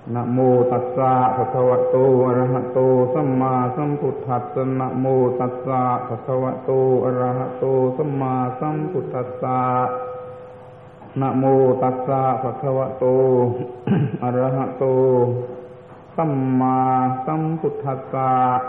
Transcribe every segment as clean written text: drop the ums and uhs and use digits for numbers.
นะโมตัสสะภะคะวะโตอะระหะโตสัมมาสัมพุทธัสสะนะโมตัสสะภะคะวะโตอะระหะโตสัมมาสัมพุทธัสสะนะโมตัสสะภะคะวะโตอะระหะโตสัมมาสัมพุทธัสสะ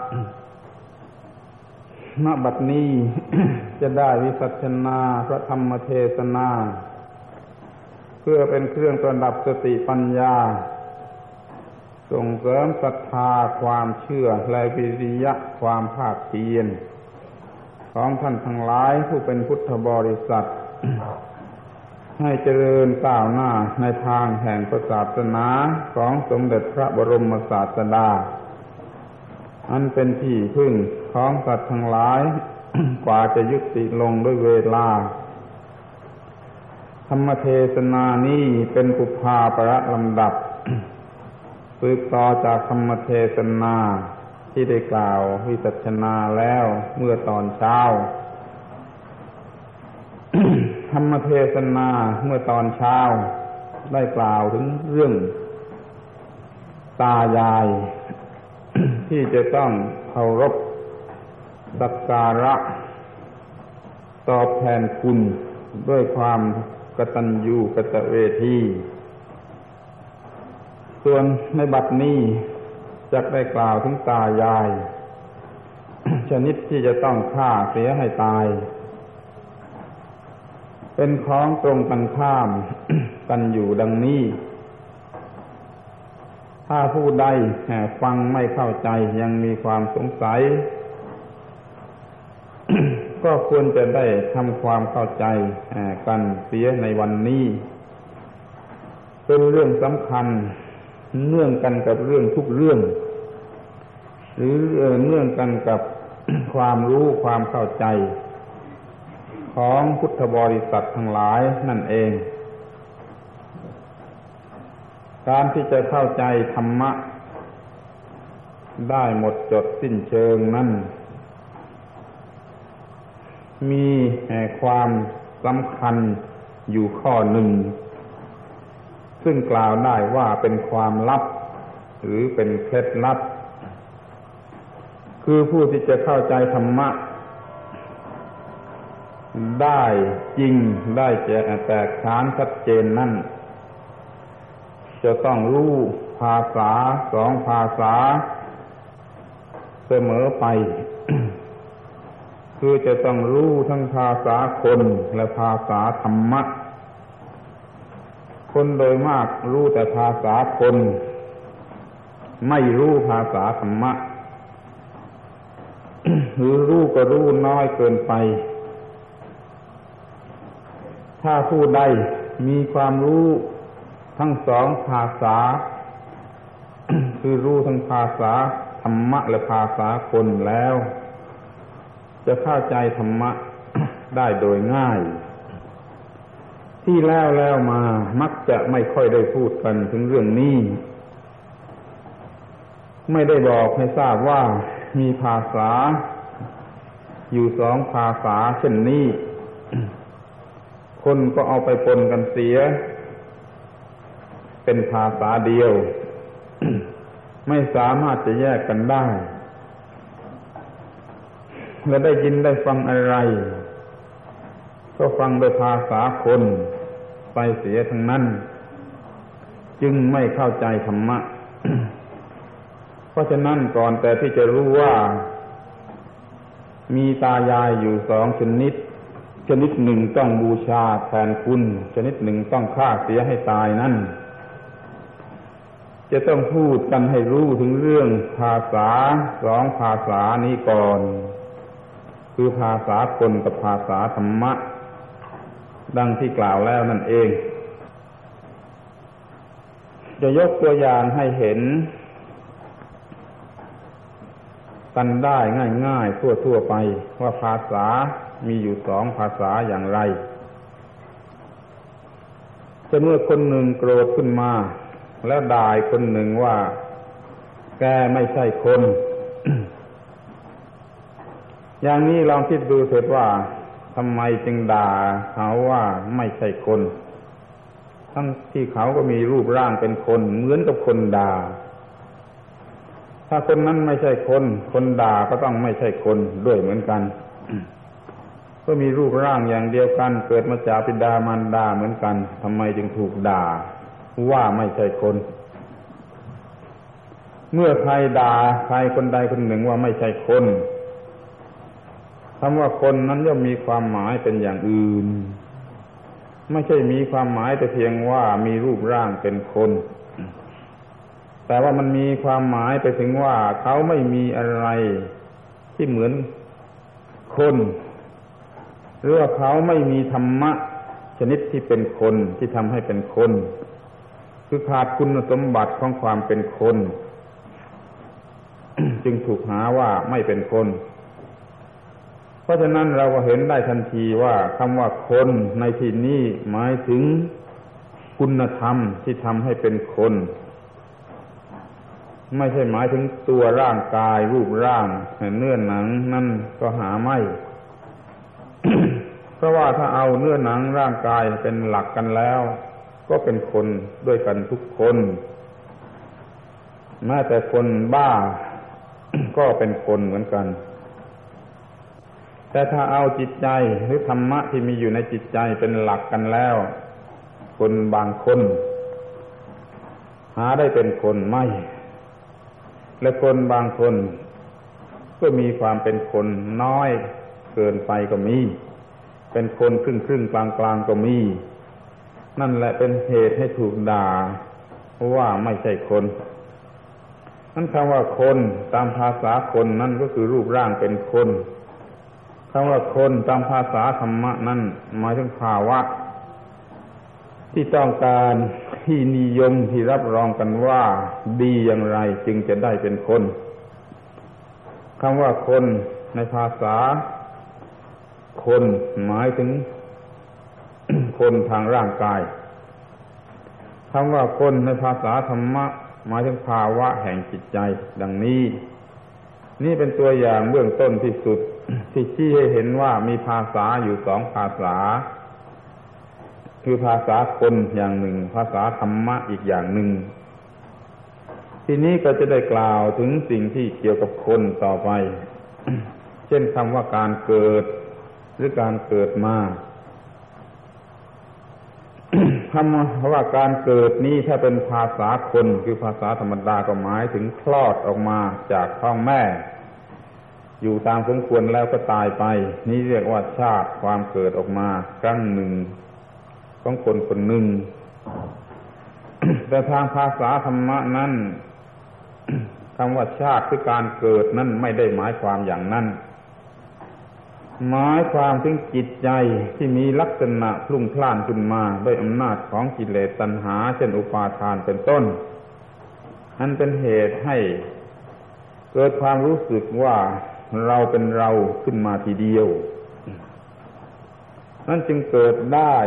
ณ บัดนี้ จะได้วิสัชนาพระธรรมเทศนาเพื่อเป็นเครื่องประดับสติปัญญาส่งเสริมศรัทธาความเชื่อและวิริยะความภาคเพียรของท่านทั้งหลายผู้เป็นพุทธบริษัท ให้เจริญก้าวหน้าในทางแห่งศาสนาของสมเด็จพระบรมศาสดาอันเป็นที่พึ่งของสัตว์ทั้งหลาย กว่าจะยุติลงด้วยเวลาธรรมเทศนานี้เป็นปุพพาประลำดับ สืบต่อจากธรรมเทศนาที่ได้กล่าววิสัชนาแล้วเมื่อตอนเช้า ธรรมเทศนาเมื่อตอนเช้าได้กล่าวถึงเรื่องตายาย ที่จะต้องเคารพสักการะตอบแทนคุณด้วยความกตัญญูกตเวทีส่วนในบัดนี้จะได้กล่าวถึงตายาย ชนิดที่จะต้องฆ่าเสียให้ตายเป็นของตรงกันข้าม กันอยู่ดังนี้ถ้าผู้ใดฟังไม่เข้าใจยังมีความสงสัย ก็ควรจะได้ทำความเข้าใจกันเสียในวันนี้เป็นเรื่องสำคัญเนื่องกันกับเรื่องทุกเรื่องหรือเนื่องกันกับ ความรู้ความเข้าใจของพุทธบริษัททั้งหลายนั่นเองการที่จะเข้าใจธรรมะได้หมดจดสิ้นเชิงนั้นมีความสำคัญอยู่ข้อหนึ่งซึ่งกล่าวได้ว่าเป็นความลับหรือเป็นเคล็ดลับคือผู้ที่จะเข้าใจธรรมะได้จริงได้แตกฉานชัดเจนนั่นจะต้องรู้ภาษาสองภาษาเสมอไป คือจะต้องรู้ทั้งภาษาคนและภาษาธรรมะคนโดยมากรู้แต่ภาษาคนไม่รู้ภาษาธรรมะ หรือรู้ก็รู้น้อยเกินไปถ้าผู้ใดมีความรู้ทั้งสองภาษา คือรู้ทั้งภาษาธรรมะและภาษาคนแล้วจะเข้าใจธรรมะ ได้โดยง่ายที่แล้วมามักจะไม่ค่อยได้พูดกันถึงเรื่องนี้ไม่ได้บอกให้ทราบว่ามีภาษาอยู่สองภาษาเช่นนี้ คนก็เอาไปปนกันเสียเป็นภาษาเดียว ไม่สามารถจะแยกกันได้และได้ยินได้ฟังอะไรก็ฟังโดยภาษาคนไปเสียทั้งนั้นจึงไม่เข้าใจธรรมะ เพราะฉะนั้นก่อนแต่ที่จะรู้ว่ามีตายายอยู่สองชนิดหนึ่งต้องบูชาแทนคุณชนิดหนึ่งต้องฆ่าเสียให้ตายนั่นจะต้องพูดกันให้รู้ถึงเรื่องภาษาสองภาษานี้ก่อนคือภาษาคนกับภาษาธรรมะดังที่กล่าวแล้วนั่นเองจะยกตัวอย่างให้เห็นกันได้ง่ายๆทั่วๆไปว่าภาษามีอยู่สองภาษาอย่างไรจะเมื่อคนหนึ่งโกรธขึ้นมาแล้วด่าคนหนึ่งว่าแกไม่ใช่คน อย่างนี้ลองคิดดูเถิดว่าทำไมจึงด่าเขาว่าไม่ใช่คนทั้งที่เขาก็มีรูปร่างเป็นคนเหมือนกับคนด่าถ้าคนนั้นไม่ใช่คนด่าก็ต้องไม่ใช่คนด้วยเหมือนกันก็มีรูปร่างอย่างเดียวกันเกิดมาจากบิดามารดาเหมือนกันทำไมจึงถูกด่าว่าไม่ใช่คนเมื่อใครด่าใครคนใดคนหนึ่งว่าไม่ใช่คนคำว่าคนนั้นย่อมมีความหมายเป็นอย่างอื่นไม่ใช่มีความหมายแต่เพียงว่ามีรูปร่างเป็นคนแต่ว่ามันมีความหมายไปถึงว่าเขาไม่มีอะไรที่เหมือนคนหรือว่าเขาไม่มีธรรมะชนิดที่เป็นคนที่ทำให้เป็นคนคือขาดคุณสมบัติของความเป็นคน จึงถูกหาว่าไม่เป็นคนเพราะฉะนั้นเราก็เห็นได้ทันทีว่าคำว่าคนในที่นี้หมายถึงคุณธรรมที่ทำให้เป็นคนไม่ใช่หมายถึงตัวร่างกายรูปร่างเนื้อหนังนั่นก็หาไม่ เพราะว่าถ้าเอาเนื้อหนังร่างกายเป็นหลักกันแล้วก็เป็นคนด้วยกันทุกคนแม้แต่คนบ้า ก็เป็นคนเหมือนกันแต่ถ้าเอาจิตใจหรือธรรมะที่มีอยู่ในจิตใจเป็นหลักกันแล้วคนบางคนหาได้เป็นคนไม่และคนบางคนก็มีความเป็นคนน้อยเกินไปก็มีเป็นคนครึ่งๆกลางๆก็มีนั่นแหละเป็นเหตุให้ถูกด่าว่าไม่ใช่คนนั่นคำว่าคนตามภาษาคนนั่นก็คือรูปร่างเป็นคนคำว่าคนตามภาษาธรรมะนั่นหมายถึงภาวะที่ต้องการที่นิยมที่รับรองกันว่าดีอย่างไรจึงจะได้เป็นคนคำว่าคนในภาษาคนหมายถึง คนทางร่างกายคำว่าคนในภาษาธรรมะหมายถึงภาวะแห่งจิตใจดังนี้นี่เป็นตัวอย่างเบื้องต้นที่สุด ที่ชี้ให้เห็นว่ามีภาษาอยู่สองภาษาคือภาษาคนอย่างหนึ่งภาษาธรรมะอีกอย่างหนึ่งทีนี้ก็จะได้กล่าวถึงสิ่งที่เกี่ยวกับคนต่อไป เช่นคำว่าการเกิดหรือการเกิดมา คำว่าการเกิดนี้ถ้าเป็นภาษาคนคือภาษาธรรมดาก็หมายถึงคลอดออกมาจากท้องแม่อยู่ตามสมควรแล้วก็ตายไปนี่เรียกว่าชาติความเกิดออกมาครั้งหนึ่งของคนคนหนึ่ง แต่ทางภาษาธรรมะนั้น คำว่าชาติคือการเกิดนั้นไม่ได้หมายความอย่างนั้นหมายความถึงจิตใจที่มีลักษณะพลุ่งพล่านขึ้นมาด้วยอำนาจของกิเลสตัณหาเช่นอุปาทานเป็นต้นอันเป็นเหตุให้เกิดความรู้สึกว่าเราเป็นเราขึ้นมาทีเดียวนั่นจึงเกิดได้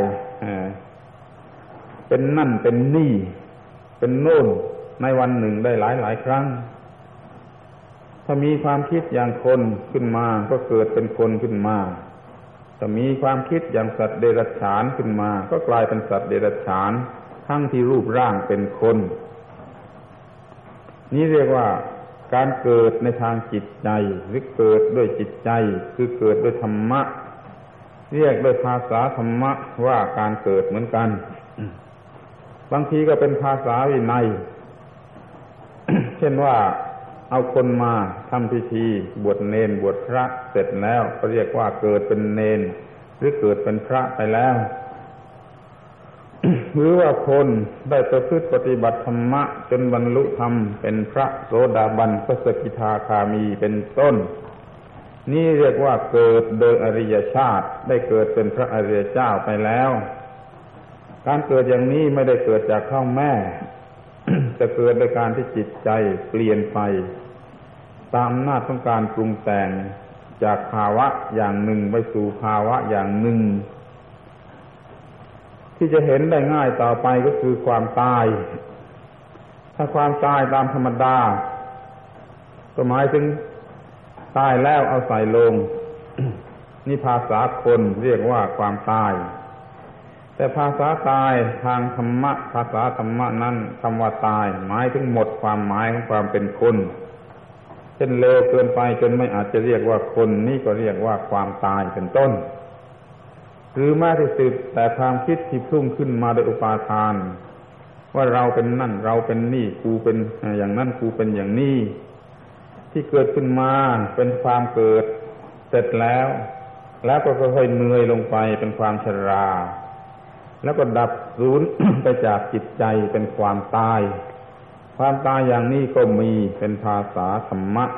เป็นนั่นเป็นนี่เป็นโน่นในวันหนึ่งได้หลายครั้งถ้ามีความคิดอย่างคนขึ้นมาก็เกิดเป็นคนขึ้นมาถ้ามีความคิดอย่างสัตว์เดรัจฉานขึ้นมาก็กลายเป็นสัตว์เดรัจฉานทั้งที่รูปร่างเป็นคนนี่เรียกว่าการเกิดในทางจิตใจหรือเกิดด้วยจิตใจคือเกิดด้วยธรรมะเรียกด้วยภาษาธรรมะว่าการเกิดเหมือนกัน บางทีก็เป็นภาษาวินัย เช่นว่าเอาคนมาทำพิธีบวชเณรบวชพระเสร็จแล้วก็เรียกว่าเกิดเป็นเณรหรือเกิดเป็นพระไปแล้ว หรือว่าคนได้ประพฤติปฏิบัติธรรมะจนบรรลุธรรมเป็นพระโสดาบันพระสกิทาคามีเป็นต้นนี่เรียกว่าเกิดโดยอริยชาติได้เกิดเป็นพระอริยเจ้าไปแล้วการเกิดอย่างนี้ไม่ได้เกิดจากท้องแม่ จะเกิดโดยการที่จิตใจเปลี่ยนไปตามอำนาจของการปรุงแต่งจากภาวะอย่างหนึ่งไปสู่ภาวะอย่างหนึ่งที่จะเห็นได้ง่ายต่อไปก็คือความตายถ้าความตายตามธรรมดาก็หมายถึงตายแล้วเอาใส่ลง นี่ภาษาคนเรียกว่าความตายแต่ภาษาตายทางธรรมะภาษาธรรมะนั้นคำว่าตายหมายถึงหมดความหมายของความเป็นคนเช่นเลวเกินไปจนไม่อาจจะเรียกว่าคนนี่ก็เรียกว่าความตายเป็นต้นหรือแม้ที่สุดแต่ความคิดที่พุ่งขึ้นมาโดยอุปาทานว่าเราเป็นนั่นเราเป็นนี่กูเป็นอย่างนั้นกูเป็นอย่างนี้ที่เกิดขึ้นมาเป็นความเกิดเสร็จแล้วก็ค่อยๆเหนื่อยลงไปเป็นความชราแล้วก็ดับสูญ ไปจากจิตใจเป็นความตายความตายอย่างนี้ก็มีเป็นภาษาธรรมะ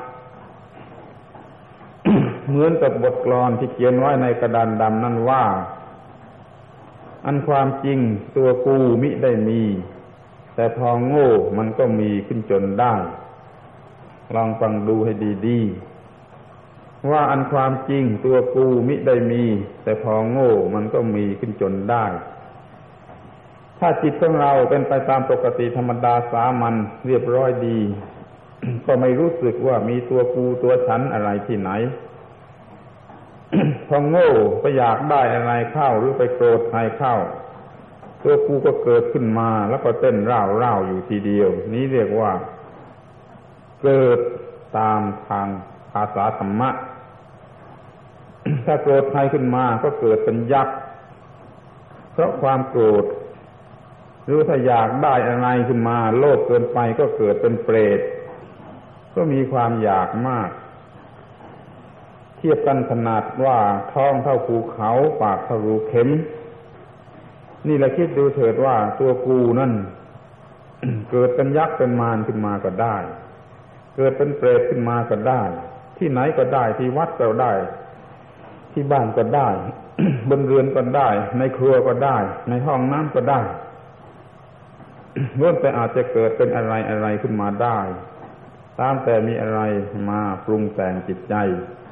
เหมือนกับบทกลอนที่เขียนไว้ในกระดานดำนั่นว่าอันความจริงตัวกูมิได้มีแต่พอโง่มันก็มีขึ้นจนได้ลองฟังดูให้ดีๆว่าอันความจริงตัวกูมิได้มีแต่พอโง่มันก็มีขึ้นจนได้ถ้าจิตของเราเป็นไปตามปกติธรรมดาสามัญเรียบร้อยดี ก็ไม่รู้สึกว่ามีตัวกูตัวฉันอะไรที่ไหน พอโง่ไปอยากได้อะไรเข้าหรือไปโกรธใครเข้าตัวกูก็เกิดขึ้นมาแล้วก็เต้นร่าวอยู่ทีเดียวนี้เรียกว่าเกิดตามทางภาษาธรรมะ ถ้าโกรธใครขึ้นมาก็เกิดเป็นยักษ์เพราะความโกรธหรือถ้าอยากได้อะไรขึ้นมาโลภเกินไปก็เกิดเป็นเปรตก็มีความอยากมากเทียบกันขนาดว่าท้องเท่าภูเขาปากเท่ารูเข็มนี่แหละคิดดูเถิดว่าตัวกูนั่น เกิดเป็นยักษ์เป็นมารขึ้นมาก็ได้เกิดเป็นเปรตขึ้นมาก็ได้ที่ไหนก็ได้ที่วัดก็ได้ที่บ้านก็ได้ บนเรือนก็ได้ในครัวก็ได้ในห้องน้ำก็ได้ล้วนแต่อาจจะเกิดเป็นอะไรขึ้นมาได้ตามแต่มีอะไรมาปรุงแต่งจิตใจ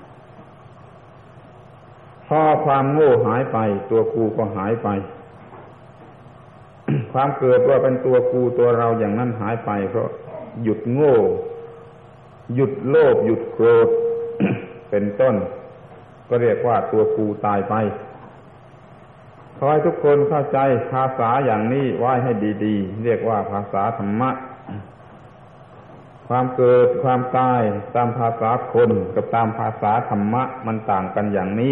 พอความโง่หายไปตัวกูก็หายไปความเกิดว่าเป็นตัวกูตัวเราอย่างนั้นหายไปเพราะหยุดโง่หยุดโลภหยุดโกรธ เป็นต้นก็เรียกว่าตัวกูตายไปขอให้ทุกคนเข้าใจภาษาอย่างนี้ไว้ให้ดีๆเรียกว่าภาษาธรรมะความเกิดความตายตามภาษาคนกับตามภาษาธรรมะมันต่างกันอย่างนี้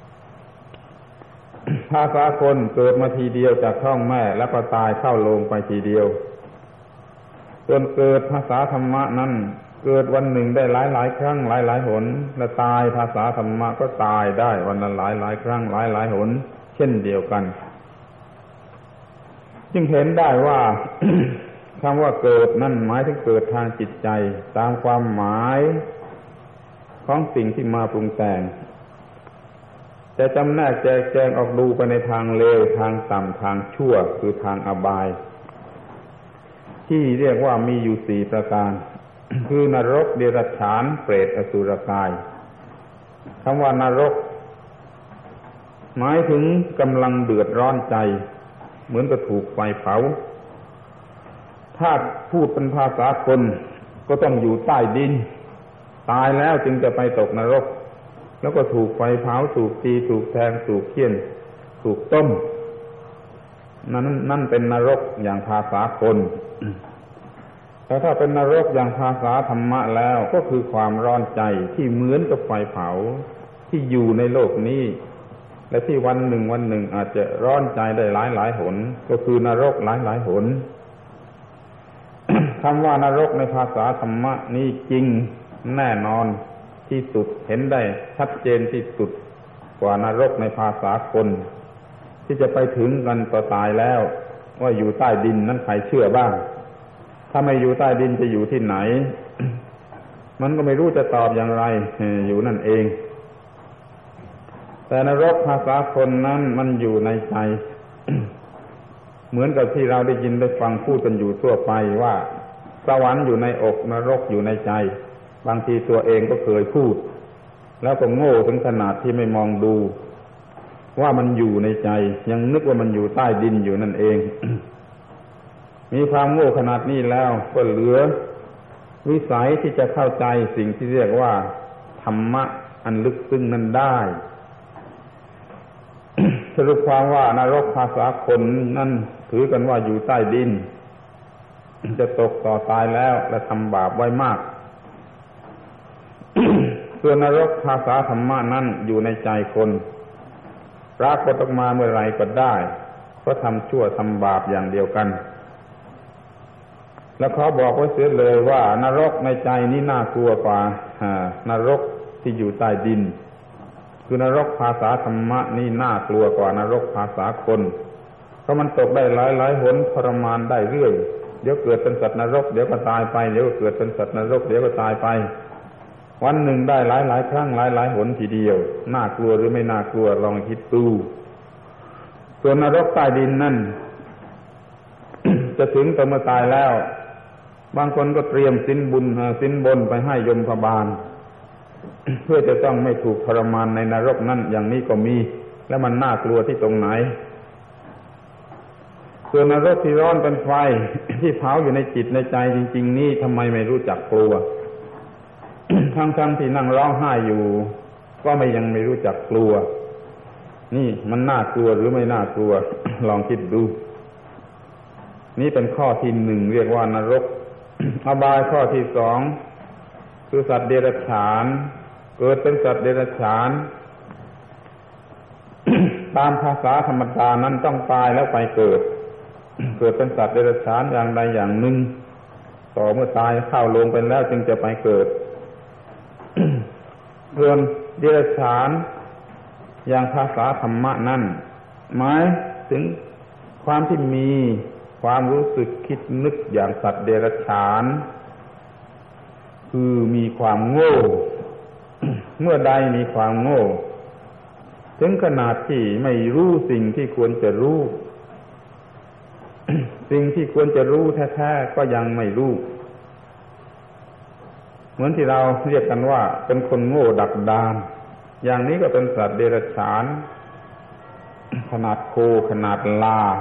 ภาษาคนเกิดมาทีเดียวจากท้องแม่แล้วก็ตายเข้าโลงไปทีเดียวส่วนเกิดภาษาธรรมะนั้นเกิดวันหนึ่งได้หลายครั้งหลายหนและตายภาษาธรรมะก็ตายได้วันละหลายครั้งหลายหนเช่นเดียวกันจึงเห็นได้ว่า คำว่าเกิดนั่นหมายถึงเกิดทางจิตใจตามความหมายของสิ่งที่มาปรุงแต่งแต่จำแนกแจงออกดูไปในทางเลวทางต่ำทางชั่วคือทางอบายที่เรียกว่ามีอยู่4ประการ คือนรกเดรัจฉานเปรตอสุรกายคำว่านรกหมายถึงกำลังเดือดร้อนใจเหมือนกับถูกไฟเผาถ้าพูดเป็นภาษาคนก็ต้องอยู่ใต้ดินตายแล้วจึงจะไปตกนรกแล้วก็ถูกไฟเผาถูกตีถูกแทงถูกเฆี่ยนถูกต้มนั่นเป็นนรกอย่างภาษาคนแต่ถ้าเป็นนรกอย่างภาษาธรรมะแล้วก็คือความร้อนใจที่เหมือนกับไฟเผาที่อยู่ในโลกนี้และที่วันหนึ่งอาจจะร้อนใจได้หลายหนก็คือนรกหลายหน คำว่านรกในภาษาธรรมะนี้จริงแน่นอนที่สุดเห็นได้ชัดเจนที่สุดกว่านรกในภาษาคนที่จะไปถึงกันต่อตายแล้วว่าอยู่ใต้ดินนั้นใครเชื่อบ้างถ้าไม่อยู่ใต้ดินจะอยู่ที่ไหน มันก็ไม่รู้จะตอบอย่างไรอยู่นั่นเองแต่นรกภาษาคนนั้นมันอยู่ในใจ เหมือนกับที่เราได้ยินได้ฟังพูดกันอยู่ทั่วไปว่าสวรรค์อยู่ในอกนรกอยู่ในใจบางทีตัวเองก็เคยพูดแล้วก็โง่ถึงขนาดที่ไม่มองดูว่ามันอยู่ในใจยังนึกว่ามันอยู่ใต้ดินอยู่นั่นเอง มีความโง่ขนาดนี้แล้วก็เหลือวิสัยที่จะเข้าใจสิ่งที่เรียกว่าธรรมะอันลึกซึ้งนั้นได้ ฉรุปความว่านรกภาษาคนนั่นถือกันว่าอยู่ใต้ดินจะตกต่อตายแล้วและทำบาปไว้มาก ส่วนนรกภาษาธรรมะนั่นอยู่ในใจคนปรากฏออกมาเมื่อไรก็ได้เพราะทำชั่วทำบาปอย่างเดียวกันแล้วเขาบอกไว้เสียเลยว่านรกในใจนี่น่ากลัวกว่านรกที่อยู่ใต้ดินคือนรกภาษาธรรมะนี่น่ากลัวกว่านรกภาษาคนเพราะมันตกได้หลายหนทรมานได้เรื่อยเดี๋ยวเกิดเป็นสัตว์นรกเดี๋ยวก็ตายไปเดี๋ยวก็เกิดเป็นสัตว์นรกเดี๋ยวก็ตายไปวันหนึ่งได้หลายครั้งหลายหนทีเดียวน่ากลัวหรือไม่น่ากลัวลองคิดดูส่วนนรกใต้ดินนั่น จะถึงแต่เมื่อตายแล้วบางคนก็เตรียมสินบนไปให้ยมบาล เพื่อจะต้องไม่ถูกทรมานในนรกนั่นอย่างนี้ก็มีแล้วมันน่ากลัวที่ตรงไหนส่วนนรกที่ร้อนเป็นไฟ ที่เผาอยู่ในจิตในใจจริงๆนี่ทำไมไม่รู้จักกลัว ทั้งที่นั่งร้องไห้อยู่ก็ยังไม่รู้จักกลัวนี่มันน่ากลัวหรือไม่น่ากลัว ลองคิดดูนี่เป็นข้อที่หนึ่งเรียกว่านรก อบายข้อที่สองคือสัตว์เดรัจฉานเกิดเป็นสัตว์เดรัจฉาน ตามภาษาธรรมดานั้นต้องตายแล้วไปเกิด เกิดเป็นสัตว์เดรัจฉานอย่างใดอย่างหนึ่งต่อเมื่อตายเข้าลงไปแล้วจึงจะไปเกิด ส่วนเดรัจฉานอย่างภาษาธรรมะนั้นหมายถึงความที่มีความรู้สึกคิดนึกอย่างสัตว์เดรัจฉานคือมีความโง่ เมื่อใดมีความโง่ถึงขนาดที่ไม่รู้สิ่งที่ควรจะรู้ สิ่งที่ควรจะรู้แท้ๆก็ยังไม่รู้เหมือนที่เราเรียกกันว่าเป็นคนโง่ดักดานอย่างนี้ก็เป็นสัตว์เดรัจฉานขนาดโคขนาดลา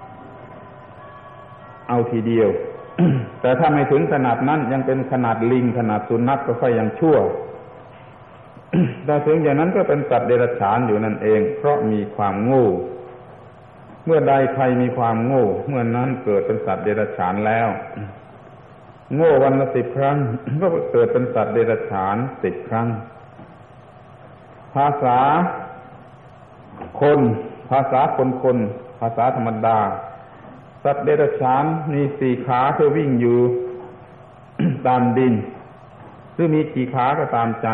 เอาทีเดียว แต่ถ้าไม่ถึงขนาดนั้นยังเป็นขนาดลิงขนาดสุนัขก็ค่อยยังชั่ว แต่ถึงอย่างนั้นก็เป็นสัตว์เดรัจฉานอยู่นั่นเองเพราะมีความโง่เมื่อใดใครมีความโง่เมื่อนั้นเกิดเป็นสัตว์เดรัจฉานแล้วโง่วันละ10 ครั้ง ก็เกิดเป็นสัตว์เดรัจฉาน10 ครั้งภาษาคนภาษาคนภาษาธรรมดาสัตว์เดรัจฉานมี4 ขาเพื่อวิ่งอยู่ ตามดินหรือมีกี่ขาก็ตามใจ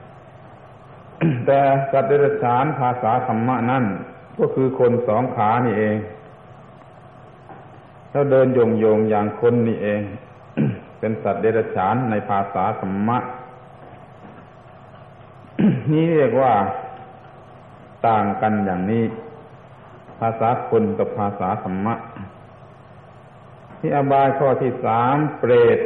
แต่สัตว์เดรัจฉานภาษาธรรมะนั่นก็คือคน2 ขานี่เองแล้วเดินโยงอย่างคนนี่เอง เป็นสัตว์เดรัจฉานในภาษาธรรมะ นี่เรียกว่าต่างกันอย่างนี้ภาษาคนกับภาษาธรรมะที่อบายข้อที่3เปรต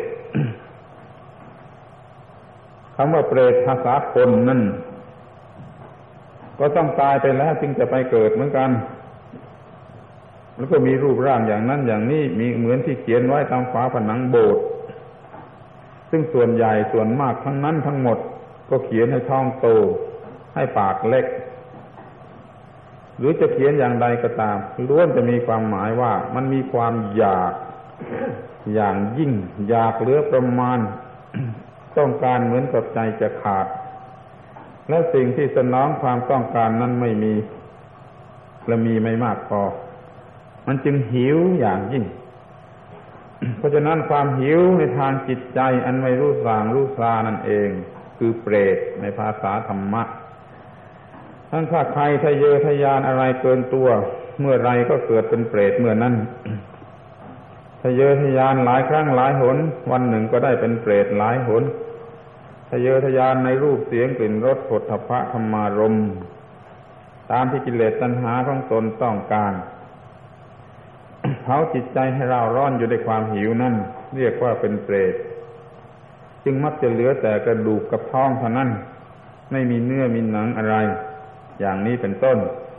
คำว่าเปรตภาษาคนนั่นก็ต้องตายไปแล้วจึงจะไปเกิดเหมือนกันแล้วก็มีรูปร่างอย่างนั้นอย่างนี้มีเหมือนที่เขียนไว้ตามฝาผนังโบสถ์ซึ่งส่วนใหญ่ส่วนมากทั้งนั้นทั้งหมดก็เขียนให้ท้องโตให้ปากเล็กหรือจะเขียนอย่างใดก็ตามล้วนจะมีความหมายว่ามันมีความอยากอย่างยิ่งอยากเหลือประมาณ ต้องการเหมือนกับใจจะขาดและสิ่งที่สนองความต้องการนั้นไม่มีและมีไม่มากพอมันจึงหิวอย่างยิ่ง เพราะฉะนั้นความหิวในทางจิตใจอันไม่รู้สางรู้ซานั่นเองคือเปรตในภาษาธรรมะท่านถ้าใครทะเยอทะยานอะไรเกินตัวเมื่อไรก็เกิดเป็นเปรตเมื่อนั้น ทะเยอทะยานหลายครั้งหลายหนวันหนึ่งก็ได้เป็นเปรตหลายหนทะเยอทะยานในรูปเสียงกลิ่นรสโผฏฐัพพะธรรมารมณ์ตามที่กิเลสตัณหาของตนต้องการเผาจิตใจให้เราร้อนอยู่ด้วยความหิวนั่นเรียกว่าเป็นเปรตจึงมักจะเหลือแต่กระดูกกับท้องเท่านั้นไม่มีเนื้อมีหนังอะไรอย่างนี้เป็นต้น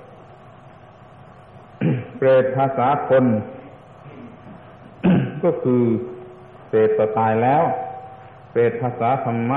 เปรตภาษาคน ก็คือเปรตตายแล้วเปรตภาษาธรรมะ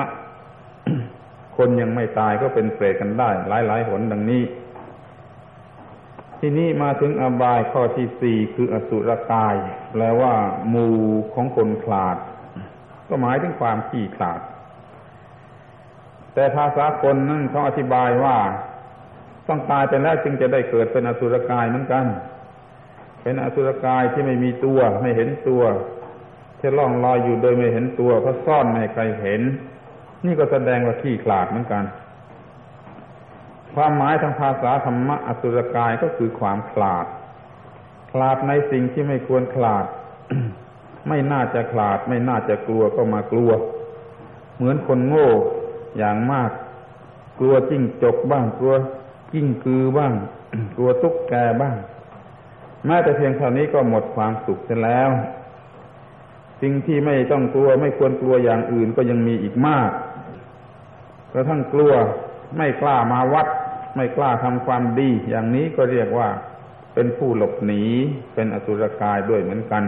คนยังไม่ตายก็เป็นเปรตกันได้หลายหนดังนี้ทีนี้มาถึงอบายข้อที่สี่คืออสุรกายแปลว่าหมู่ของคนขลาดก็หมายถึงความขี้ขลาดแต่ภาษาคนนั้นเขาอธิบายว่าต้องตายไปแล้วจึงจะได้เกิดเป็นอสุรกายเหมือนกันเป็นอสุรกายที่ไม่มีตัวไม่เห็นตัวที่ล่องลอยอยู่โดยไม่เห็นตัวเพราะซ่อนไม่ให้ใครเห็นนี่ก็แสดงว่าขี้ขลาดเหมือนกันความหมายทางภาษาธรรมะอสุรกายก็คือความขลาดขลาดในสิ่งที่ไม่ควรขลาด ไม่น่าจะขลาดไม่น่าจะกลัวก็มากลัวเหมือนคนโง่อย่างมากกลัวจิ้งจกบ้างกลัวกิ้งกือบ้าง กลัวตุ๊กแกบ้างแม้แต่เพียงเท่านี้ก็หมดความสุขเสียแล้วสิ่งที่ไม่ต้องกลัวไม่ควรกลัวอย่างอื่นก็ยังมีอีกมากกระทั่งกลัวไม่กล้ามาวัดไม่กล้าทำความดีอย่างนี้ก็เรียกว่าเป็นผู้หลบหนีเป็นอสุรกายด้วยเหมือนกัน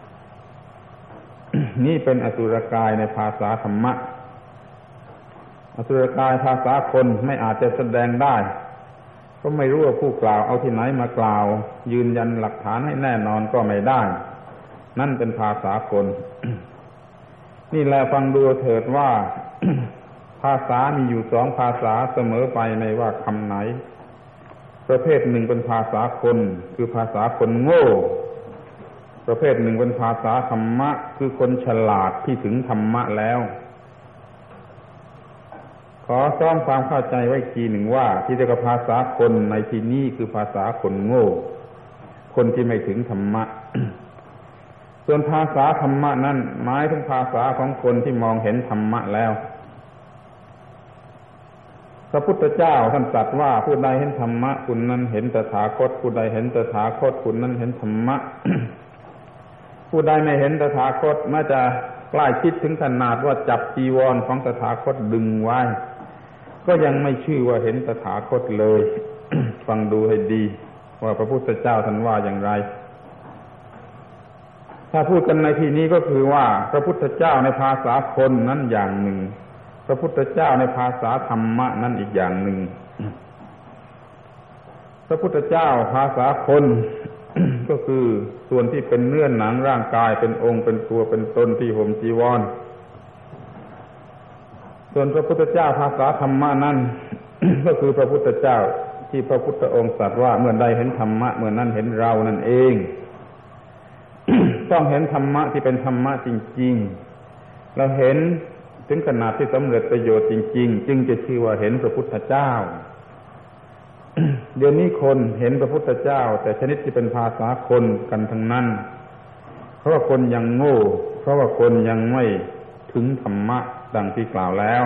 นี่เป็นอสุรกายในภาษาธรรมะอสุรกายภาษาคนไม่อาจจะแสดงได้ก็ไม่รู้ว่าผู้กล่าวเอาที่ไหนมากล่าวยืนยันหลักฐานให้แน่นอนก็ไม่ได้นั่นเป็นภาษาคน นี่แหละฟังดูเถิดว่า ภาษามีอยู่สองภาษาเสมอไปไม่ว่าคำไหนประเภทหนึ่งเป็นภาษาคนคือภาษาคนโง่ประเภทหนึ่งเป็นภาษาธรรมะคือคนฉลาดที่ถึงธรรมะแล้วขอซ้อมความเข้าใจไว้ทีหนึ่งว่าที่เรียกว่าภาษาคนในที่นี้คือภาษาคนโง่คนที่ไม่ถึงธรรมะ ส่วนภาษาธรรมะนั้นหมายถึงภาษาของคนที่มองเห็นธรรมะแล้วพระพุทธเจ้าท่านตรัสว่าผู้ใดเห็นธรรมะผู้นั้นเห็นตถาคตผู้ใดเห็นตถาคตผู้นั้นเห็นธรรมะ ผู้ใดไม่เห็นตถาคตแม้จะใกล้ชิดถึงขนาดว่าจับจีวรของตถาคตดึงไว้ก็ยังไม่ชื่อว่าเห็นตถาคตเลย ฟังดูให้ดีว่าพระพุทธเจ้าท่านว่าอย่างไรถ้าพูดกันในที่นี้ก็คือว่าพระพุทธเจ้าในภาษาคนนั้นอย่างหนึ่งพระพุทธเจ้าในภาษาธรรมะนั้นอีกอย่างหนึ่ง พระพุทธเจ้าภาษาคน ก็คือส่วนที่เป็นเนื้อหนังร่างกายเป็นองค์เป็นตัวเป็นตนที่ห่มจีวรส่วนพระพุทธเจ้าภาษาธรรมะนั้น ก็คือพระพุทธเจ้าที่พระพุทธองค์ตรัสว่าเมื่อใดเห็นธรรมะเมื่อนั้นเห็นเรานั่นเอง ต้องเห็นธรรมะที่เป็นธรรมะจริงๆเราเห็นถึงขนาดที่สำเร็จประโยชน์จริงๆจึงจะชื่อว่าเห็นพระพุทธเจ้า เดี๋ยวนี้คนเห็นพระพุทธเจ้าแต่ชนิดที่เป็นภาษาคนกันทั้งนั้นเพราะว่าคนยังโง่เพราะว่าคนยังไม่ถึงธรรมะดังที่กล่าวแล้ว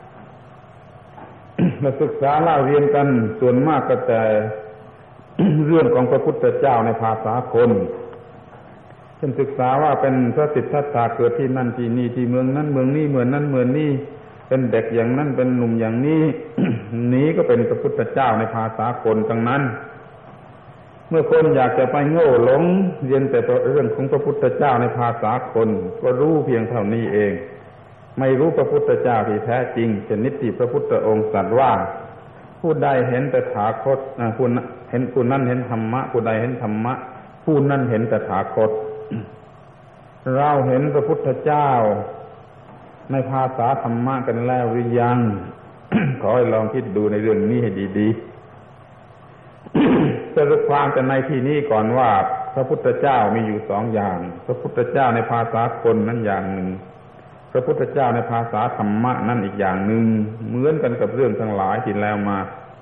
มาศึกษาเล่าเรียนกันส่วนมากก็แต่ เรื่องของพระพุทธเจ้าในภาษาคนเช่นศึกษาว่าเป็นพระสิทธัตถะเกิดที่นั่นที่นี่ที่เมืองนั้นเมืองนี้เมืองนั้นเมืองนี้เป็นเด็กอย่างนั้นเป็นหนุ่มอย่างนี้ นี้ก็เป็นพระพุทธเจ้าในภาษาคนทั้งนั้นเมื่อคนอยากจะไปโง่หลงเรียนแต่เรื่องของพระพุทธเจ้าในภาษาคนก็รู้เพียงเท่านี้เองไม่รู้พระพุทธเจ้าที่แท้จริงชนิดที่พระพุทธองค์ตรัสว่าผู้ใดเห็นตถาคตผู้นั้นเห็นธรรมะผู้ใดเห็นธรรมะผู้นั้นเห็นตถาคตเราเห็นพระพุทธเจ้าในภาษาธรรมะกันแล้วหรือยัง ขอให้ลองคิดดูในเรื่องนี้ให้ดีๆ สรุปความกันในที่นี้ก่อนว่าพระพุทธเจ้ามีอยู่สองอย่างพระพุทธเจ้าในภาษาคนนั้นอย่างหนึ่งพระพุทธเจ้าในภาษาธรรมะนั่นอีกอย่างหนึ่งเหมือนกันกับเรื่องทั้งหลายที่แล้วมา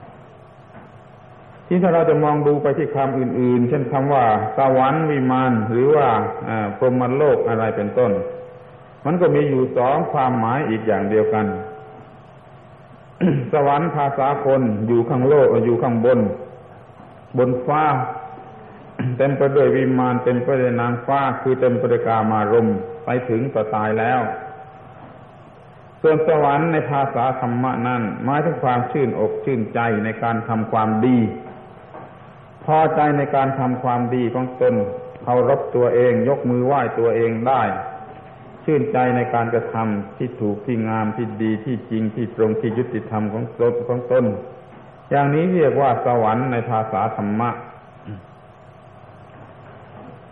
ที่ถ้าเราจะมองดูไปที่คำอื่นๆเช่นคำว่าสวรรค์วิมานหรือว่าพรหมโลกอะไรเป็นต้นมันก็มีอยู่สองความหมายอีกอย่างเดียวกัน สวรรค์ภาษาคนอยู่ข้างโลกอยู่ข้างบนฟ้า เต็มไปด้วยวิมานเต็มไปด้วยนางฟ้าคือเต็มไปด้วยกามารมณ์ไปถึงต่อตายแล้วส่วนสวรรค์ในภาษาธรรมะนั้นหมายถึงความชื่นอกชื่นใจในการทำความดีพอใจในการทำความดีของตนเคารพตัวเองยกมือไหว้ตัวเองได้ชื่นใจในการกระทำที่ถูกที่งามที่ดีที่จริงที่ตรงที่ยุติธรรมของตนอย่างนี้เรียกว่าสวรรค์ในภาษาธรรมะ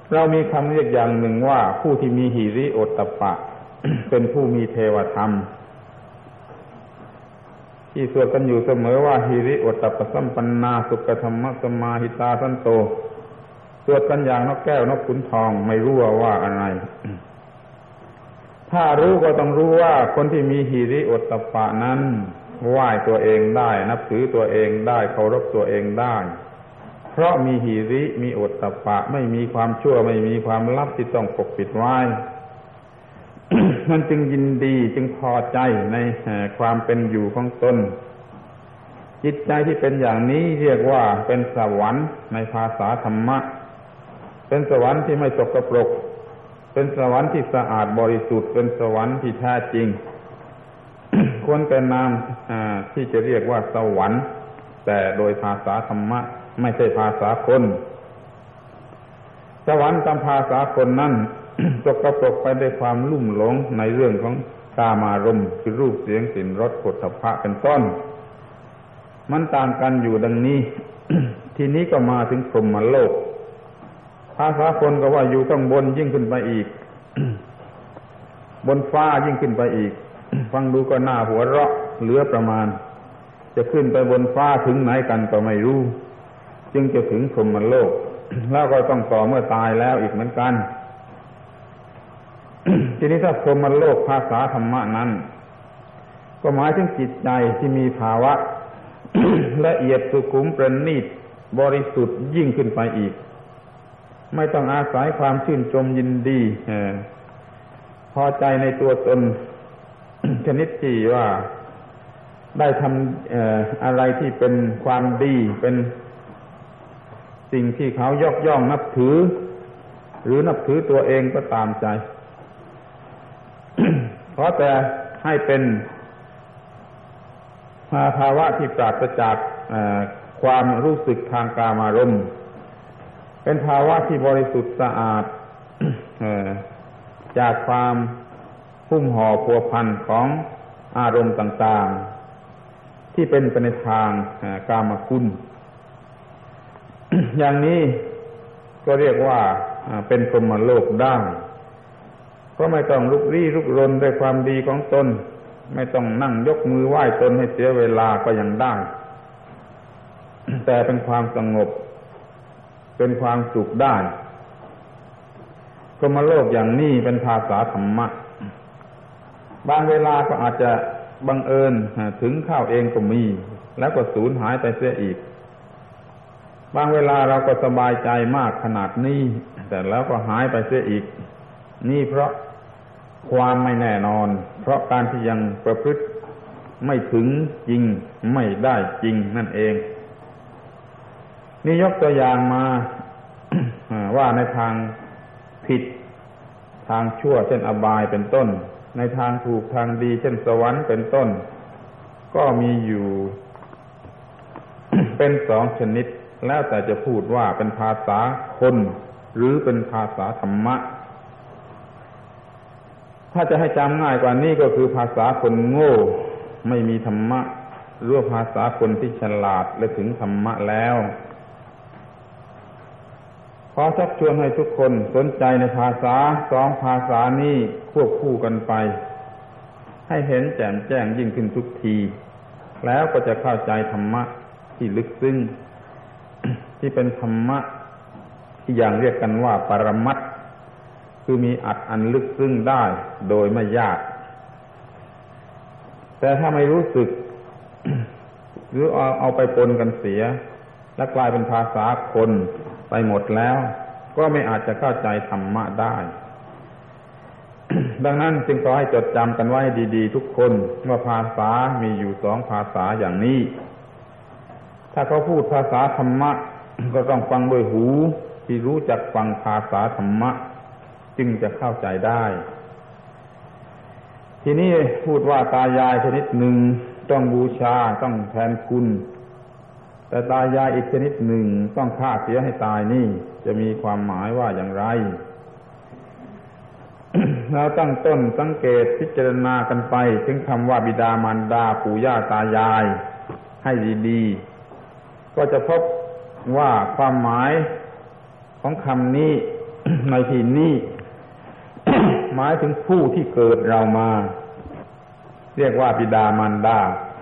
เรามีคำเรียกอย่างหนึ่งว่าผู้ที่มีหิริโอตตัปปะ เป็นผู้มีเทวธรรมที่สวดกันอยู่เสมอว่าหิริโอตตัปปสัมปันนาสุขธรรมสมาหิตาสันโตสวดกันอย่างนกแก้วนกขุนทองไม่รู้ว่าอะไร ถ้ารู้ก็ต้องรู้ว่าคนที่มีหิริโอตตัปปะนั้นไหว้ตัวเองได้นับถือตัวเองได้เคารพตัวเองได้เพราะมีหิริมีโอตตัปปะไม่มีความชั่วไม่มีความลับที่ต้องปกปิดไว้ มันจึงยินดีจึงพอใจในความเป็นอยู่ของตนจิตใจที่เป็นอย่างนี้เรียกว่าเป็นสวรรค์ในภาษาธรรมะเป็นสวรรค์ที่ไม่สกปรกเป็นสวรรค์ที่สะอาดบริสุทธิ์เป็นสวรรค์ที่แท้จริง ควรเป็นนามที่จะเรียกว่าสวรรค์แต่โดยภาษาธรรมะไม่ใช่ภาษาคนสวรรค์ตามภาษาคนนั้น สกปรกไปด้วยความลุ่มหลงในเรื่องของกามารมณ์คือรูปเสียงกลิ่นรสโผฏฐัพพะเป็นต้นมันต่างกันอยู่ดังนี้ ทีนี้ก็มาถึงพรหมโลกภาษาคนก็ว่าอยู่ข้างบนยิ่งขึ้นไปอีก บนฟ้ายิ่งขึ้นไปอีก ฟังดูก็น่าหัวเราะเหลือประมาณจะขึ้นไปบนฟ้าถึงไหนกันก็ไม่รู้จึงจะถึงพรหมโลก แล้วก็ต้องต่อเมื่อตายแล้วอีกเหมือนกัน ทีนี้ถ้าพรหมโลกภาษาธรรมะนั้นก็หมายถึงจิตใจที่มีภาวะ ละเอียดสุขุมประณีตบริสุทธิ์ยิ่งขึ้นไปอีกไม่ต้องอาศัยความชื่นชมยินดีพอใจในตัวตน ชนิดที่ว่าได้ทำอะไรที่เป็นความดีเป็นสิ่งที่เขายกย่องนับถือหรือนับถือตัวเองก็ตามใจ เพราะแต่ให้เป็นภาวะที่ปราศจากความรู้สึกทางกามารมณ์เป็นภาวะที่บริสุทธิ์สะอาด จากความหุ้มห่อพัวพันของอารมณ์ต่างๆที่เป็นไปในทางกามคุณ อย่างนี้ก็เรียกว่าเป็นพรหมโลกได้เพราะไม่ต้องลุกลี้ลุกรนด้วยความดีของตนไม่ต้องนั่งยกมือไหว้ตนให้เสียเวลาก็ยังได้ แต่เป็นความสงบเป็นความสุขได้พรหมโลกอย่างนี้เป็นภาษาธรรมะบางเวลาก็อาจจะบังเอิญถึงเข้าเองก็มีแล้วก็สูญหายไปเสียอีกบางเวลาเราก็สบายใจมากขนาดนี้แต่แล้วก็หายไปเสียอีกนี่เพราะความไม่แน่นอนเพราะการที่ยังประพฤติไม่ถึงจริงไม่ได้จริงนั่นเองนี่ยกตัวอย่างมา ว่าในทางผิดทางชั่วเช่นอบายเป็นต้นในทางถูกทางดีเช่นสวรรค์เป็นต้นก็มีอยู่ เป็นสองชนิดแล้วแต่จะพูดว่าเป็นภาษาคนหรือเป็นภาษาธรรมะถ้าจะให้จำง่ายกว่านี้ก็คือภาษาคนโง่ไม่มีธรรมะหรือภาษาคนที่ฉลาดและถึงธรรมะแล้วขอชักชวนให้ทุกคนสนใจในภาษาสองภาษานี้ควบคู่กันไปให้เห็นแจ่มแจ้งยิ่งขึ้นทุกทีแล้วก็จะเข้าใจธรรมะที่ลึกซึ้ง ที่เป็นธรรมะที่อย่างเรียกกันว่าปรมัตถ์คือมีอันลึกซึ้งได้โดยไม่ยากแต่ถ้าไม่รู้สึก หรือเอาไปปนกันเสียและกลายเป็นภาษาคนไปหมดแล้วก็ไม่อาจจะเข้าใจธรรมะได้ ดังนั้นจึงขอให้จดจำกันไว้ดีๆทุกคนว่าภาษามีอยู่สองภาษาอย่างนี้ถ้าเขาพูดภาษาธรรมะก็ต้องฟังด้วยหูที่รู้จักฟังภาษาธรรมะจึงจะเข้าใจได้ทีนี้พูดว่าตายายชนิดหนึ่งต้องบูชาต้องแทนคุณแต่ตายายอีกชนิดหนึ่งต้องฆ่าเสียให้ตายนี่จะมีความหมายว่าอย่างไร เราตั้งต้นสังเกตพิจารณากันไปถึงคำว่าบิดามารดาปู่ย่าตายายให้ดีๆก็จะพบว่าความหมายของคำนี้ในที่นี้ หมายถึงผู้ที่เกิดเรามาเรียกว่าบิดามารดา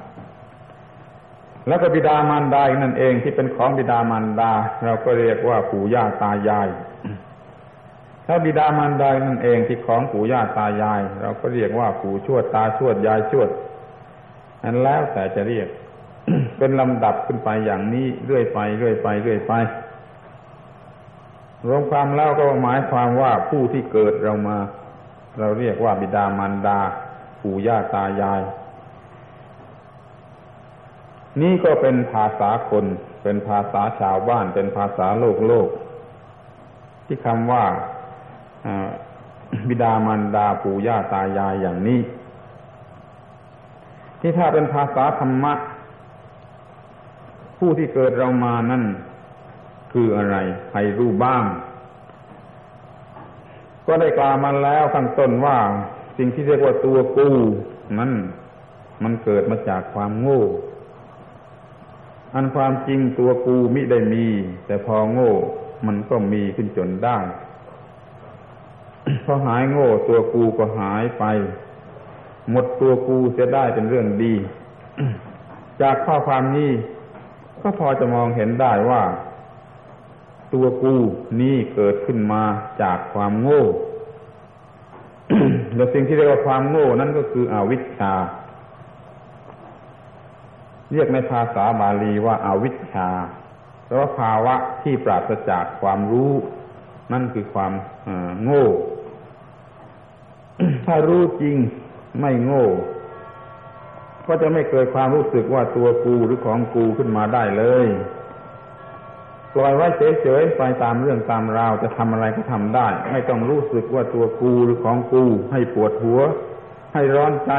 แล้วก็บิดามารดานั่นเองที่เป็นของบิดามารดาเราก็เรียกว่าปู่ย่าตายายถ้าบิดามารดานั่นเองที่ของปู่ย่าตายายเราก็เรียกว่าปู่ชวดตาชวดยายชวดอันแล้วแต่จะเรียก เป็นลำดับขึ้นไปอย่างนี้เรื่อยไปเรื่อยไปเรื่อยไปรวมความแล้วก็หมายความว่าผู้ที่เกิดเรามาเราเรียกว่าบิดามารดาปู่ย่าตายายนี่ก็เป็นภาษาคนเป็นภาษาชาวบ้านเป็นภาษาโลกที่คำว่าบิดามารดาปู่ย่าตายายอย่างนี้ที่ถ้าเป็นภาษาธรรมะผู้ที่เกิดเรามานั่นคืออะไรใครรู้บ้างก็ได้กล่าวมาแล้วข้างต้นว่าสิ่งที่เรียกว่าตัวกูนั้นมันเกิดมาจากความโง่อันความจริงตัวกูมิได้มีแต่พอโง่มันก็มีขึ้นจนได้ พอหายโง่ตัวกูก็หายไปหมดตัวกูเสียได้เป็นเรื่องดี จากข้อความนี้ก็พอจะมองเห็นได้ว่าตัวกูนี่เกิดขึ้นมาจากความโง่ และสิ่งที่เรียกว่าความโง่นั่นก็คืออวิชชาเรียกในภาษาบาลีว่าอวิชชาแปลว่าภาวะที่ปราศจากความรู้นั่นคือความโง่ ถ้ารู้จริงไม่โง่ก็จะไม่เกิดความรู้สึกว่าตัวกูหรือของกูขึ้นมาได้เลยปล่อยไว้เฉยๆไปตามเรื่องตามราวจะทำอะไรก็ทำได้ไม่ต้องรู้สึกว่าตัวกูหรือของกูให้ปวดหัวให้ร้อนใจ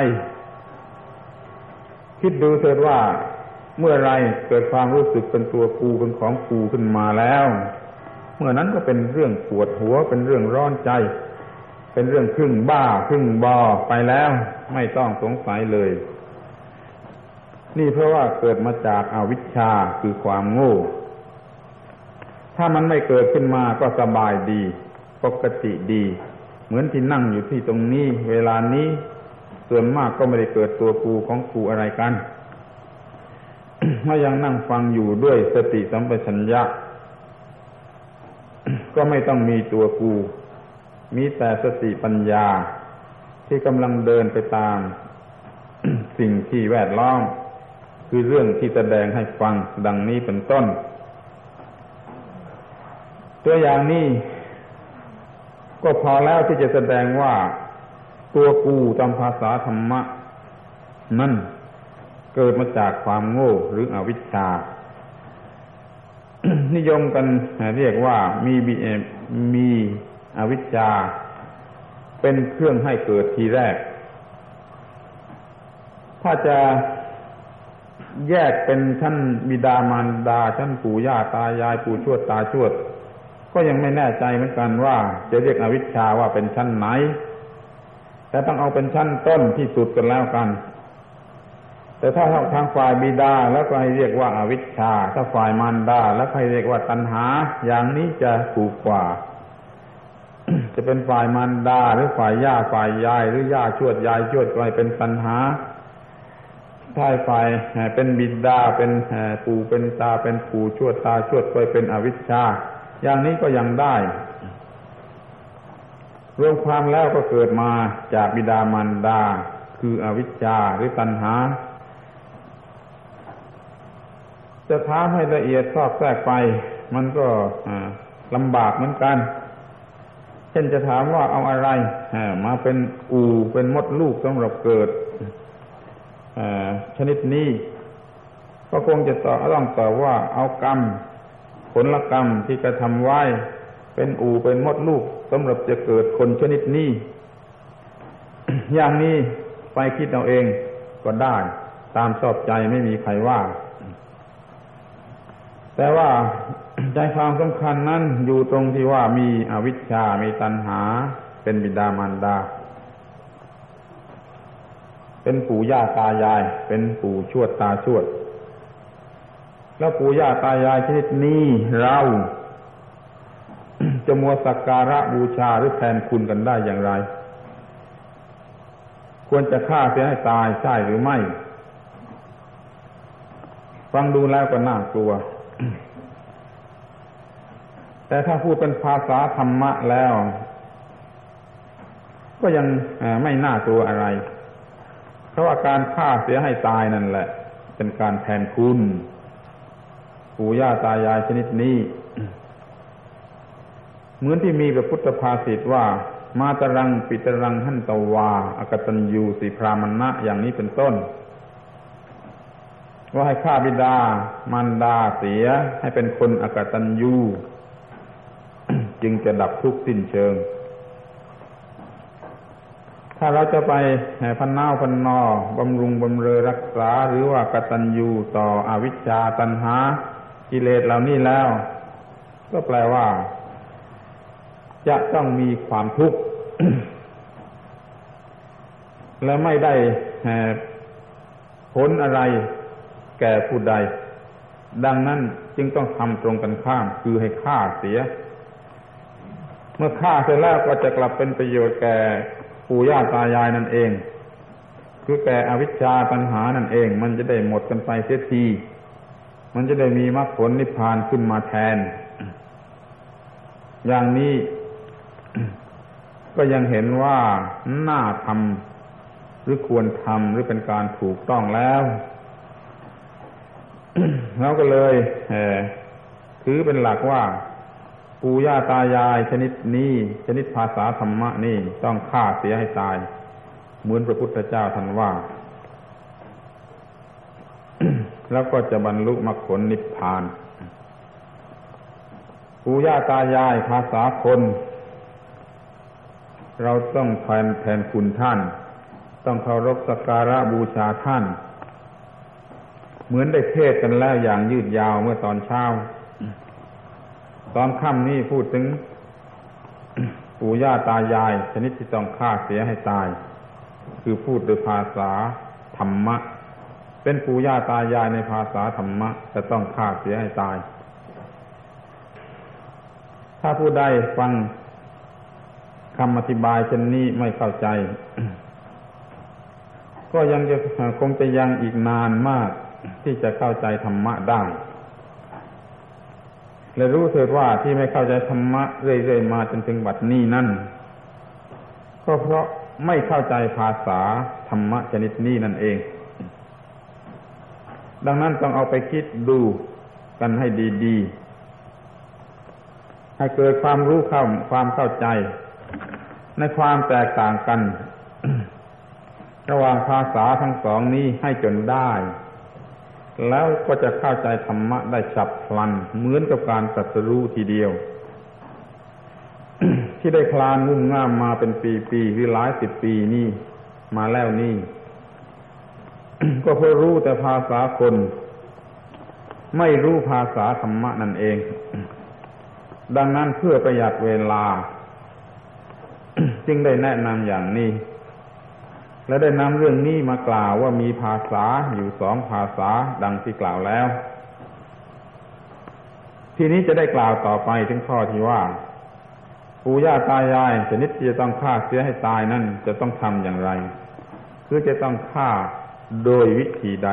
คิดดูเถิดว่าเมื่อไรเกิดความรู้สึกเป็นตัวกูเป็นของกูขึ้นมาแล้วเมื่อนั้นก็เป็นเรื่องปวดหัวเป็นเรื่องร้อนใจเป็นเรื่องครึ่งบ้าครึ่งบอไปแล้วไม่ต้องสงสัยเลยนี่เพราะว่าเกิดมาจากอวิชชาคือความโง่ถ้ามันไม่เกิดขึ้นมาก็สบายดีปกติดีเหมือนที่นั่งอยู่ที่ตรงนี้เวลานี้ส่วนมากก็ไม่ได้เกิดตัวกูของกูอะไรกัน เมื่อยังนั่งฟังอยู่ด้วยสติสัมปชัญญะ ก็ไม่ต้องมีตัวกูมีแต่สติปัญญาที่กำลังเดินไปตาม สิ่งที่แวดล้อมคือเรื่องที่แสดงให้ฟังดังนี้เป็นต้นตัวอย่างนี้ก็พอแล้วที่จะแสดงว่าตัวกูตามภาษาธรรมะนั่นเกิดมาจากความโง่หรืออวิชชา นิยมกันเรียกว่ามีอวิชชาเป็นเครื่องให้เกิดทีแรกถ้าจะแยกเป็นชั้นบิดามารดาชั้นปู่ย่าตายายปู่ชวดตาชวดก็ยังไม่แน่ใจเหมือนกันว่าจะเรียกอวิชชาว่าเป็นชั้นไหนแต่ต้องเอาเป็นชั้นต้นที่สุดกันแล้วกันแต่ถ้าทางฝ่ายบิดาแล้วก็ให้เรียกว่าอวิชชาถ้าฝ่ายมารดาแล้วให้เรียกว่าตัณหาอย่างนี้จะถูกกว่า จะเป็นฝ่ายมารดาหรือฝ่ายย่าฝ่ายยายหรือย่าชวดยายชวดก็ให้เป็นตัณหาถ้าฝ่ายเป็นบิดาเป็นปู่เป็นตาเป็นปู่ชวดตาชวดก็เป็นอวิชชาอย่างนี้ก็ยังได้รวมความแล้วก็เกิดมาจากบิดามารดาคืออวิชชาหรือตัณหาจะถามให้ละเอียดซอกแซกไปมันก็ลำบากเหมือนกันเช่นจะถามว่าเอาอะไรมาเป็นอู่เป็นมดลูกสำหรับเกิดชนิดนี้ก็คงจะต้องตอบว่าเอากรรมผลกรรมที่กระทำไว้เป็นอู่เป็นมดลูกสำหรับจะเกิดคนชนิดนี้ อย่างนี้ไปคิดเอาเองก็ได้ตามชอบใจไม่มีใครว่าแต่ว่าใจความสำคัญนั้นอยู่ตรงที่ว่ามีอวิชชามีตัณหาเป็นบิดามารดาเป็นปู่ย่าตายายเป็นปู่ชวดตาชวดแล้วปู่ย่าตายายชนิดนี้เราจะมัวสักการะบูชาหรือแทนคุณกันได้อย่างไรควรจะฆ่าเสียให้ตายใช่หรือไม่ฟังดูแล้วก็น่ากลัว แต่ถ้าพูดเป็นภาษาธรรมะแล้วก็ยังไม่น่ากลัวอะไรเพราะว่าการฆ่าเสียให้ตายนั่นแหละเป็นการแทนคุณปู่ย่าตายายชนิดนี้เหมือนที่มีพระพุทธภาษิตว่ามาตรังปิตรังหันตวาอกตัญญูสิพรามณะอย่างนี้เป็นต้นว่าให้ฆ่าบิดามารดาเสียให้เป็นคนอกตัญญู จึงจะดับทุกข์สิ้นเชิงถ้าเราจะไปพันนาพันนอบำรุงบำเรอรักษาหรือว่ากตัญญูต่ออวิชชาตัณหากิเลสเหล่านี้แล้วก็แปลว่าจะต้องมีความทุกข์ และไม่ได้ผลอะไรแก่ผู้ใดดังนั้นจึงต้องทำตรงกันข้ามคือให้ฆ่าเสียเมื่อฆ่าเสร็จแล้วก็จะกลับเป็นประโยชน์แก่ปู่ย่าตายายนั่นเองคือแก่อวิชชาตัณหานั่นเองมันจะได้หมดกันไปเสียทีมันจะได้มีมรรคผลนิพพานขึ้นมาแทนอย่างนี้ก็ยังเห็นว่าน่าทำหรือควรทำหรือเป็นการถูกต้องแล้วเราก็เลยถือเป็นหลักว่าปู่ย่าตายายชนิดนี้ชนิดภาษาธรรมะนี่ต้องฆ่าเสียให้ตายเหมือนพระพุทธเจ้าท่านว่า แล้วก็จะบรรลุมรรคผลนิพพานปู่ย่าตายายภาษาคนเราต้องแทนคุณท่านต้องเคารพสักการะบูชาท่านเหมือนได้เทศกันแล้วอย่างยืดยาวเมื่อตอนเช้าตอนค่ำนี่พูดถึงปู่ย่าตายายชนิดที่ต้องฆ่าเสียให้ตายคือพูดโดยภาษาธรรมะเป็นปู่ย่าตายายในภาษาธรรมะจะต้องฆ่าเสียให้ตายถ้าผู้ใดฟังคำอธิบายเช่นนี้ไม่เข้าใจ ก็คงจะยังอีกนานมากที่จะเข้าใจธรรมะได้และรู้เถิดว่าที่ไม่เข้าใจธรรมะเรื่อยๆมาจนถึงบัดนี้นั่นก็เพราะไม่เข้าใจภาษาธรรมะชนิดนี้นั่นเองดังนั้นต้องเอาไปคิดดูกันให้ดีๆให้เกิดความรู้ความเข้าใจในความแตกต่างกัน ระหว่างภาษาทั้งสองนี้ให้จนได้แล้วก็จะเข้าใจธรรมะได้ฉับพลันเหมือนกับการตรัสรู้ทีเดียว ที่ได้คลานงุ่มง่ามมาเป็นปีๆหรือหลายสิบปีนี่มาแล้วนี่ ก็เพราะรู้แต่ภาษาคนไม่รู้ภาษาธรรมะนั่นเอง ดังนั้นเพื่อประหยัดเวลา จึงได้แนะนำอย่างนี้และได้นำเรื่องนี้มากล่าวว่ามีภาษาอยู่2ภาษาดังที่กล่าวแล้วทีนี้จะได้กล่าวต่อไปถึงข้อที่ว่าปู่ย่าตายายชนิดที่จะต้องฆ่าเสียให้ตายนั้นจะต้องทำอย่างไรคือจะต้องฆ่าโดยวิธีใด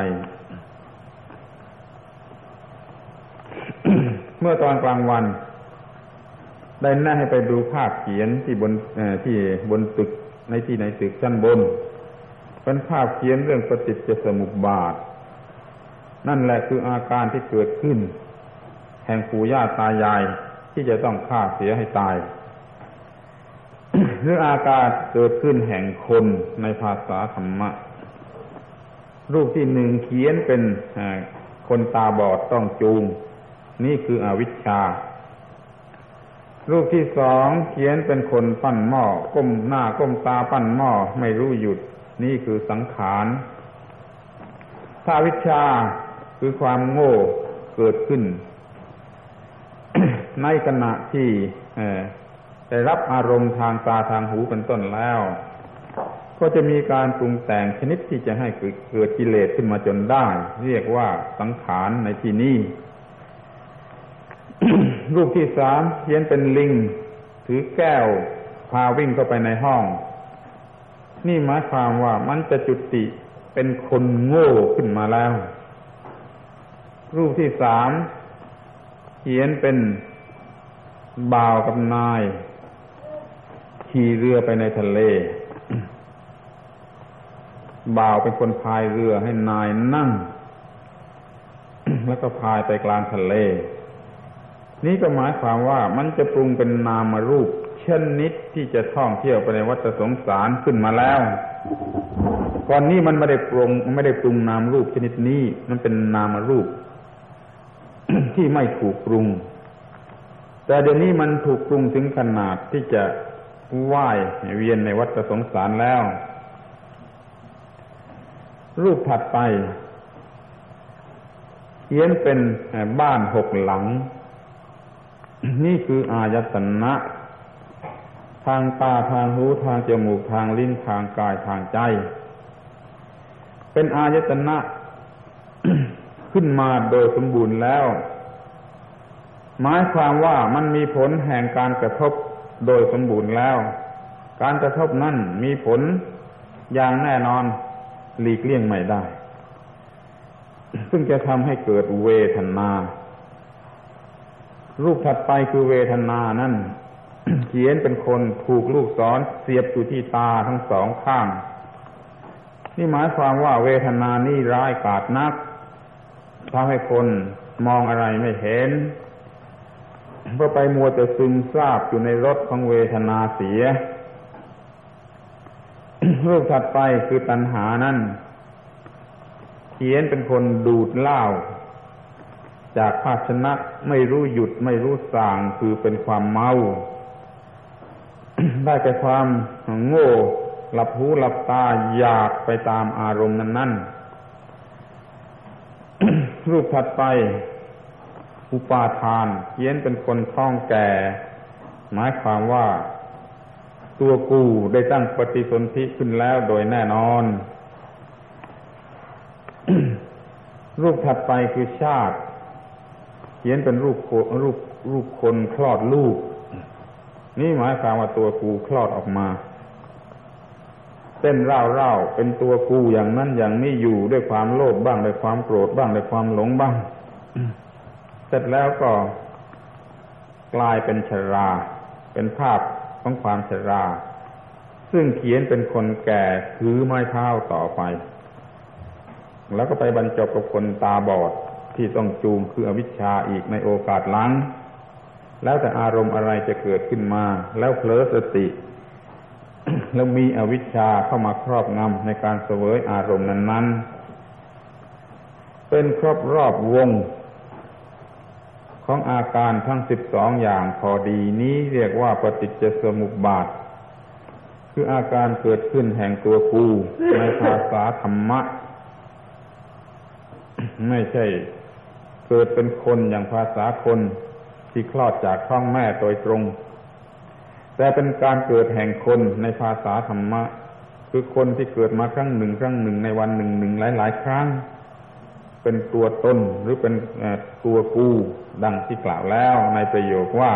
เมื่อตอนกลางวันได้แนะให้ไปดูภาพเขียนที่บนตึกในตึกชั้นบนเป็นภาพเขียนเรื่องปฏิจจสมุปบาทนั่นแหละคืออาการที่เกิดขึ้นแห่งปู่ย่าตายายที่จะต้องฆ่าเสียให้ตาย หรืออาการเกิดขึ้นแห่งคนในภาษาธรรมะรูปที่1เขียนเป็นคนตาบอดต้องจูงนี่คืออวิชชารูปที่2เขียนเป็นคนปั้นหม้อก้มหน้าก้มตาปั้นหม้อไม่รู้หยุดนี่คือสังขารถ้าอวิชชาคือความโง่เกิดขึ้น ในขณะที่ได้รับอารมณ์ทางตาทางหูเป็นต้นแล้วก็จะมีการปรุงแต่งชนิดที่จะให้เกิดกิเลสขึ้นมาจนได้เรียกว่าสังขารในที่นี้ รูปที่3เขียนเป็นลิงถือแก้วพาวิ่งเข้าไปในห้องนี่หมายความว่ามันจะจุติเป็นคนโง่ขึ้นมาแล้วรูปที่สามเขียนเป็นบ่าวกับนายขี่เรือไปในทะเลบ่าวเป็นคนพายเรือให้นายนั่ง แล้วก็พายไปกลางทะเลนี่ก็หมายความว่ามันจะปรุงเป็นนามรูปชนิดที่จะท่องเที่ยวไปในวัฏสงสารขึ้นมาแล้วก่อนนี้มันไม่ได้ปรุงนามรูปชนิดนี้มันเป็นนามรูป ที่ไม่ถูกปรุงแต่เดี๋ยวนี้มันถูกปรุงถึงขนาดที่จะว่ายเวียนในวัฏสงสารแล้วรูปถัดไปเขียนเป็นบ้าน6 หลังนี่คืออายตนะทางตาทางหูทางจมูกทางลิ้นทางกายทางใจเป็นอายตนะ ขึ้นมาโดยสมบูรณ์แล้วหมายความว่ามันมีผลแห่งการกระทบโดยสมบูรณ์แล้วการกระทบนั้นมีผลอย่างแน่นอนหลีกเลี่ยงไม่ได้ซึ่งจะทำให้เกิดเวทนารูปถัดไปคือเวทนานั่น เขียนเป็นคนถูกลูกศรเสียบอยู่ที่ตาทั้งสองข้างนี่หมายความว่าเวทนานี่ร้ายกาจนักทำให้คนมองอะไรไม่เห็นเพราะไปมัวแต่ซึมซาบอยู่ในรสของเวทนาเสีย รูปถัดไปคือตัณหานั่นเขียนเป็นคนดูดเหล้าจากภาชนะไม่รู้หยุดไม่รู้ส่างคือเป็นความเมา ได้แก่ความโง่หลับหูหลับตาอยากไปตามอารมณ์นั้นๆ รูปถัดไปอุปาทานเขียนเป็นคนท้องแก่หมายความว่าตัวกูได้ตั้งปฏิสนธิขึ้นแล้วโดยแน่นอน รูปถัดไปคือชาติเขียนเป็นรูปคนคลอดลูกนี่หมายความว่าตัวกูคลอดออกมาเต้นเร่าๆเป็นตัวกูอย่างนั้นอย่างนี้อยู่ด้วยความโลภบ้างด้วยความโกรธบ้างด้วยความหลงบ้าง เสร็จแล้วก็กลายเป็นชราเป็นภาพของความชราซึ่งเขียนเป็นคนแก่ถือไม้เท้าต่อไปแล้วก็ไปบรรจบกับคนตาบอดที่ต้องจูงคืออวิชชาอีกในโอกาสหลังแล้วแต่อารมณ์อะไรจะเกิดขึ้นมาแล้วเผลอสติ แล้วมีอวิชชาเข้ามาครอบงำในการเสวยอารมณ์นั้นๆเป็นครอบรอบวงของอาการทั้ง12อย่างพอดีนี้เรียกว่าปฏิจจสมุปบาทคืออาการเกิดขึ้นแห่งตัวกูในภาษาธรรมะ ไม่ใช่เกิดเป็นคนอย่างภาษาคนที่คลอดจากท้องแม่โดยตรงแต่เป็นการเกิดแห่งคนในภาษาธรรมะคือคนที่เกิดมาครั้งหนึ่งในวันหนึ่งหลายๆครั้งเป็นตัวตนหรือเป็นตัวกูดังที่กล่าวแล้วในประโยคว่า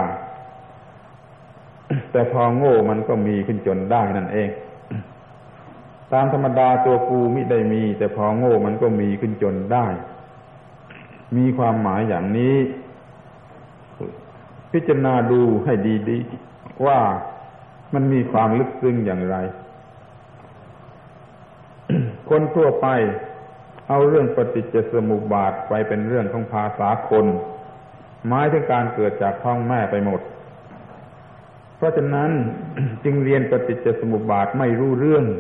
แต่พอโง่มันก็มีขึ้นจนได้นั่นเองตามธรรมดาตัวกูมิได้มีแต่พอโง่มันก็มีขึ้นจนได้มีความหมายอย่างนี้พิจารณาดูให้ดีๆว่ามันมีความลึกซึ้งอย่างไร คนทั่วไปเอาเรื่องปฏิจจสมุปบาทไปเป็นเรื่องของภาษาคนหมายถึงการเกิดจากท้องแม่ไปหมดเพราะฉะนั้น จึงเรียนปฏิจจสมุปบาทไม่รู้เรื่อง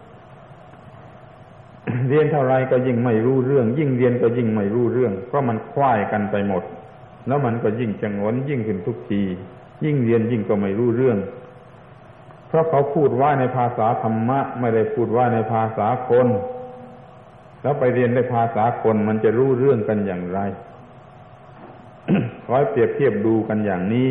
เรียนเท่าไรก็ยิ่งไม่รู้เรื่องยิ่งเรียนก็ยิ่งไม่รู้เรื่องเพราะมันคว้ายกันไปหมดแล้วมันก็ยิ่งชงนยิ่งขึ้นทุกทียิ่งเรียนยิ่งก็ไม่รู้เรื่องเพราะเขาพูดว่าในภาษาธรรมะไม่ได้พูดว่าในภาษาคนแล้วไปเรียนในภาษาคนมันจะรู้เรื่องกันอย่างไร ขอให้เปรียบเทียบดูกันอย่างนี้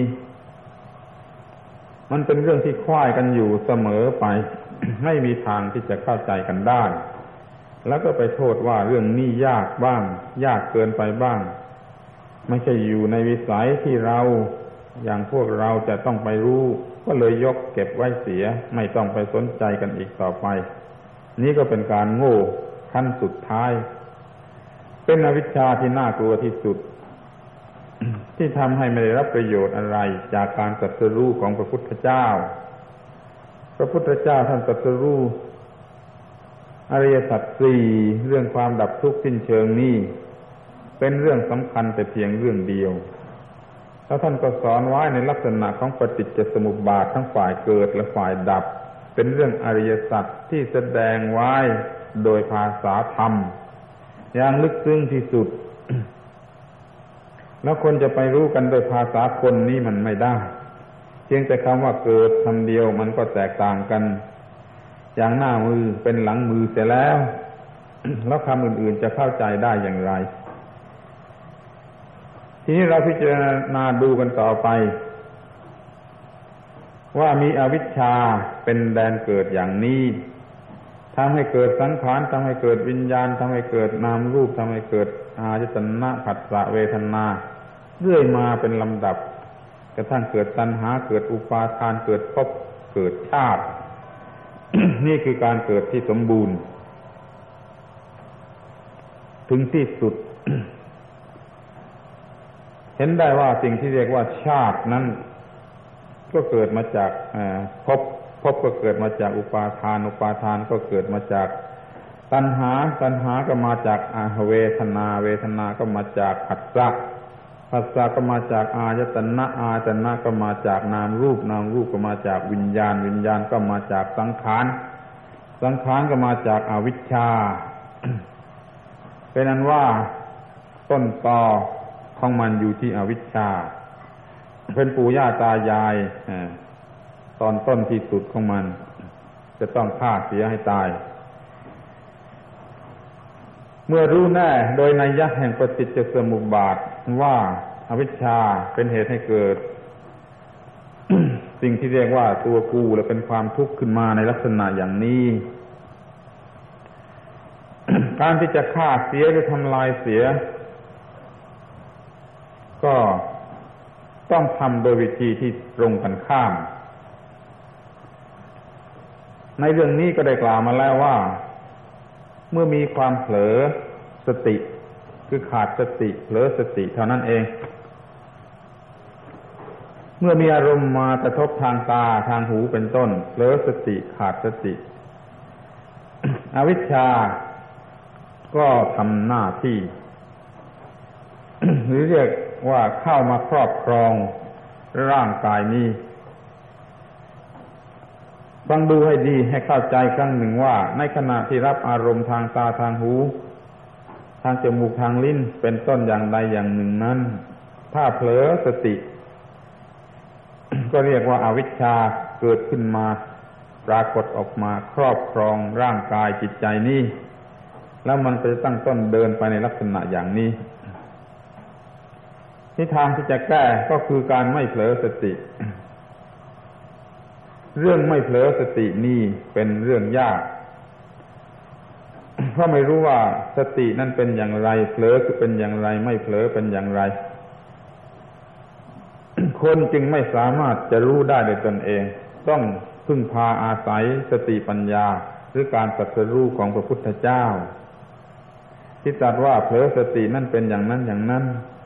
มันเป็นเรื่องที่คว้ายกันอยู่เสมอไป ไม่มีทางที่จะเข้าใจกันได้แล้วก็ไปโทษว่าเรื่องนี้ยากบ้างยากเกินไปบ้างไม่ใช่อยู่ในวิสัยที่เราอย่างพวกเราจะต้องไปรู้ก็เลยยกเก็บไว้เสียไม่ต้องไปสนใจกันอีกต่อไปนี่ก็เป็นการโง่ขั้นสุดท้ายเป็นอวิชชาที่น่ากลัวที่สุด ที่ทำให้ไม่ได้รับประโยชน์อะไรจากการตรัสรู้ของพระพุทธเจ้าพระพุทธเจ้าท่านตรัสรู้อริยสัจสี่เรื่องความดับทุกข์สิ้นเชิงนี้เป็นเรื่องสำคัญแต่เพียงเรื่องเดียวแล้วท่านก็สอนไว้ในลักษณะของปฏิจจสมุปบาททั้งฝ่ายเกิดและฝ่ายดับเป็นเรื่องอริยสัจที่แสดงไว้โดยภาษาธรรมอย่างลึกซึ้งที่สุด แล้วคนจะไปรู้กันโดยภาษาคนนี้มันไม่ได้เพียงแต่คำว่าเกิดคำเดียวมันก็แตกต่างกันอย่างหน้ามือเป็นหลังมือเสียแล้ว แล้วคำอื่นๆจะเข้าใจได้อย่างไรทีนี้เราพิจารณาดูกันต่อไปว่ามีอวิชชาเป็นแดนเกิดอย่างนี้ทำให้เกิดสังขารทำให้เกิดวิญญาณทำให้เกิดนามรูปทำให้เกิดอายตนะผัสสะเวทนาเรื่อยมาเป็นลำดับกระทั่งเกิดตัณหาเกิดอุปาทานเกิดภพเกิดชาติ นี่คือการเกิดที่สมบูรณ์ถึงที่สุด เห็นได้ว่าสิ่งที่เรียกว่าชาตินั้นก็เกิดมาจากภพก็เกิดมาจากอุปาทานอุปาทานก็เกิดมาจากตัณหาตัณหาก็มาจากเวทนาเวทนาก็มาจากผัสสะผัสสะก็มาจากอายตนะอายตนะก็มาจากนามรูปนามรูปก็มาจากวิญญาณวิญญาณก็มาจากสังขารสังขารก็มาจากอวิชชา เป็นนั้นว่าต้นตอของมันอยู่ที่อวิชชาเป็นปู่ย่าตายายตอนต้นที่สุดของมันจะต้องฆ่าเสียให้ตายเมื่อรู้แน่โดยนัยยะแห่งปฏิจจสมุปบาทว่าอวิชชาเป็นเหตุให้เกิด สิ่งที่เรียกว่าตัวกูและเป็นความทุกข์ขึ้นมาในลักษณะอย่างนี้ การที่จะฆ่าเสียหรือทำลายเสียก็ต้องทำโดยวิธีที่ตรงกันข้ามในเรื่องนี้ก็ได้กล่าวมาแล้วว่าเมื่อมีความเผลอสติคือขาดสติเผลอสติเท่านั้นเองเมื่อมีอารมณ์มากระทบทางตาทางหูเป็นต้นเผลอสติขาดสติ อวิชชาก็ทำหน้าที่ หรือเรียกว่าเข้ามาครอบครองร่างกายนี้ฟังดูให้ดีให้เข้าใจครั้งหนึ่งว่าในขณะที่รับอารมณ์ทางตาทางหูทางจมูกทางลิ้นเป็นต้นอย่างใดอย่างหนึ่งนั้นถ้าเผลอสติ ก็เรียกว่าอวิชชาเกิดขึ้นมาปรากฏออกมาครอบครองร่างกายจิตใจนี้แล้วมันจะตั้งต้นเดินไปในลักษณะอย่างนี้ที่ทางที่จะแก้ก็คือการไม่เผลอสติเรื่องไม่เผลอสตินี่เป็นเรื่องยากเพราะไม่รู้ว่าสตินั่นเป็นอย่างไรเผลอคือเป็นอย่างไรไม่เผลอเป็นอย่างไร คนจึงไม่สามารถจะรู้ได้โดยตนเองต้องพึ่งพาอาศัยสติปัญญาหรือการตรัสรู้ของพระพุทธเจ้าที่ตรัสว่าเผลอสตินั่นเป็นอย่างนั้นอย่างนั้น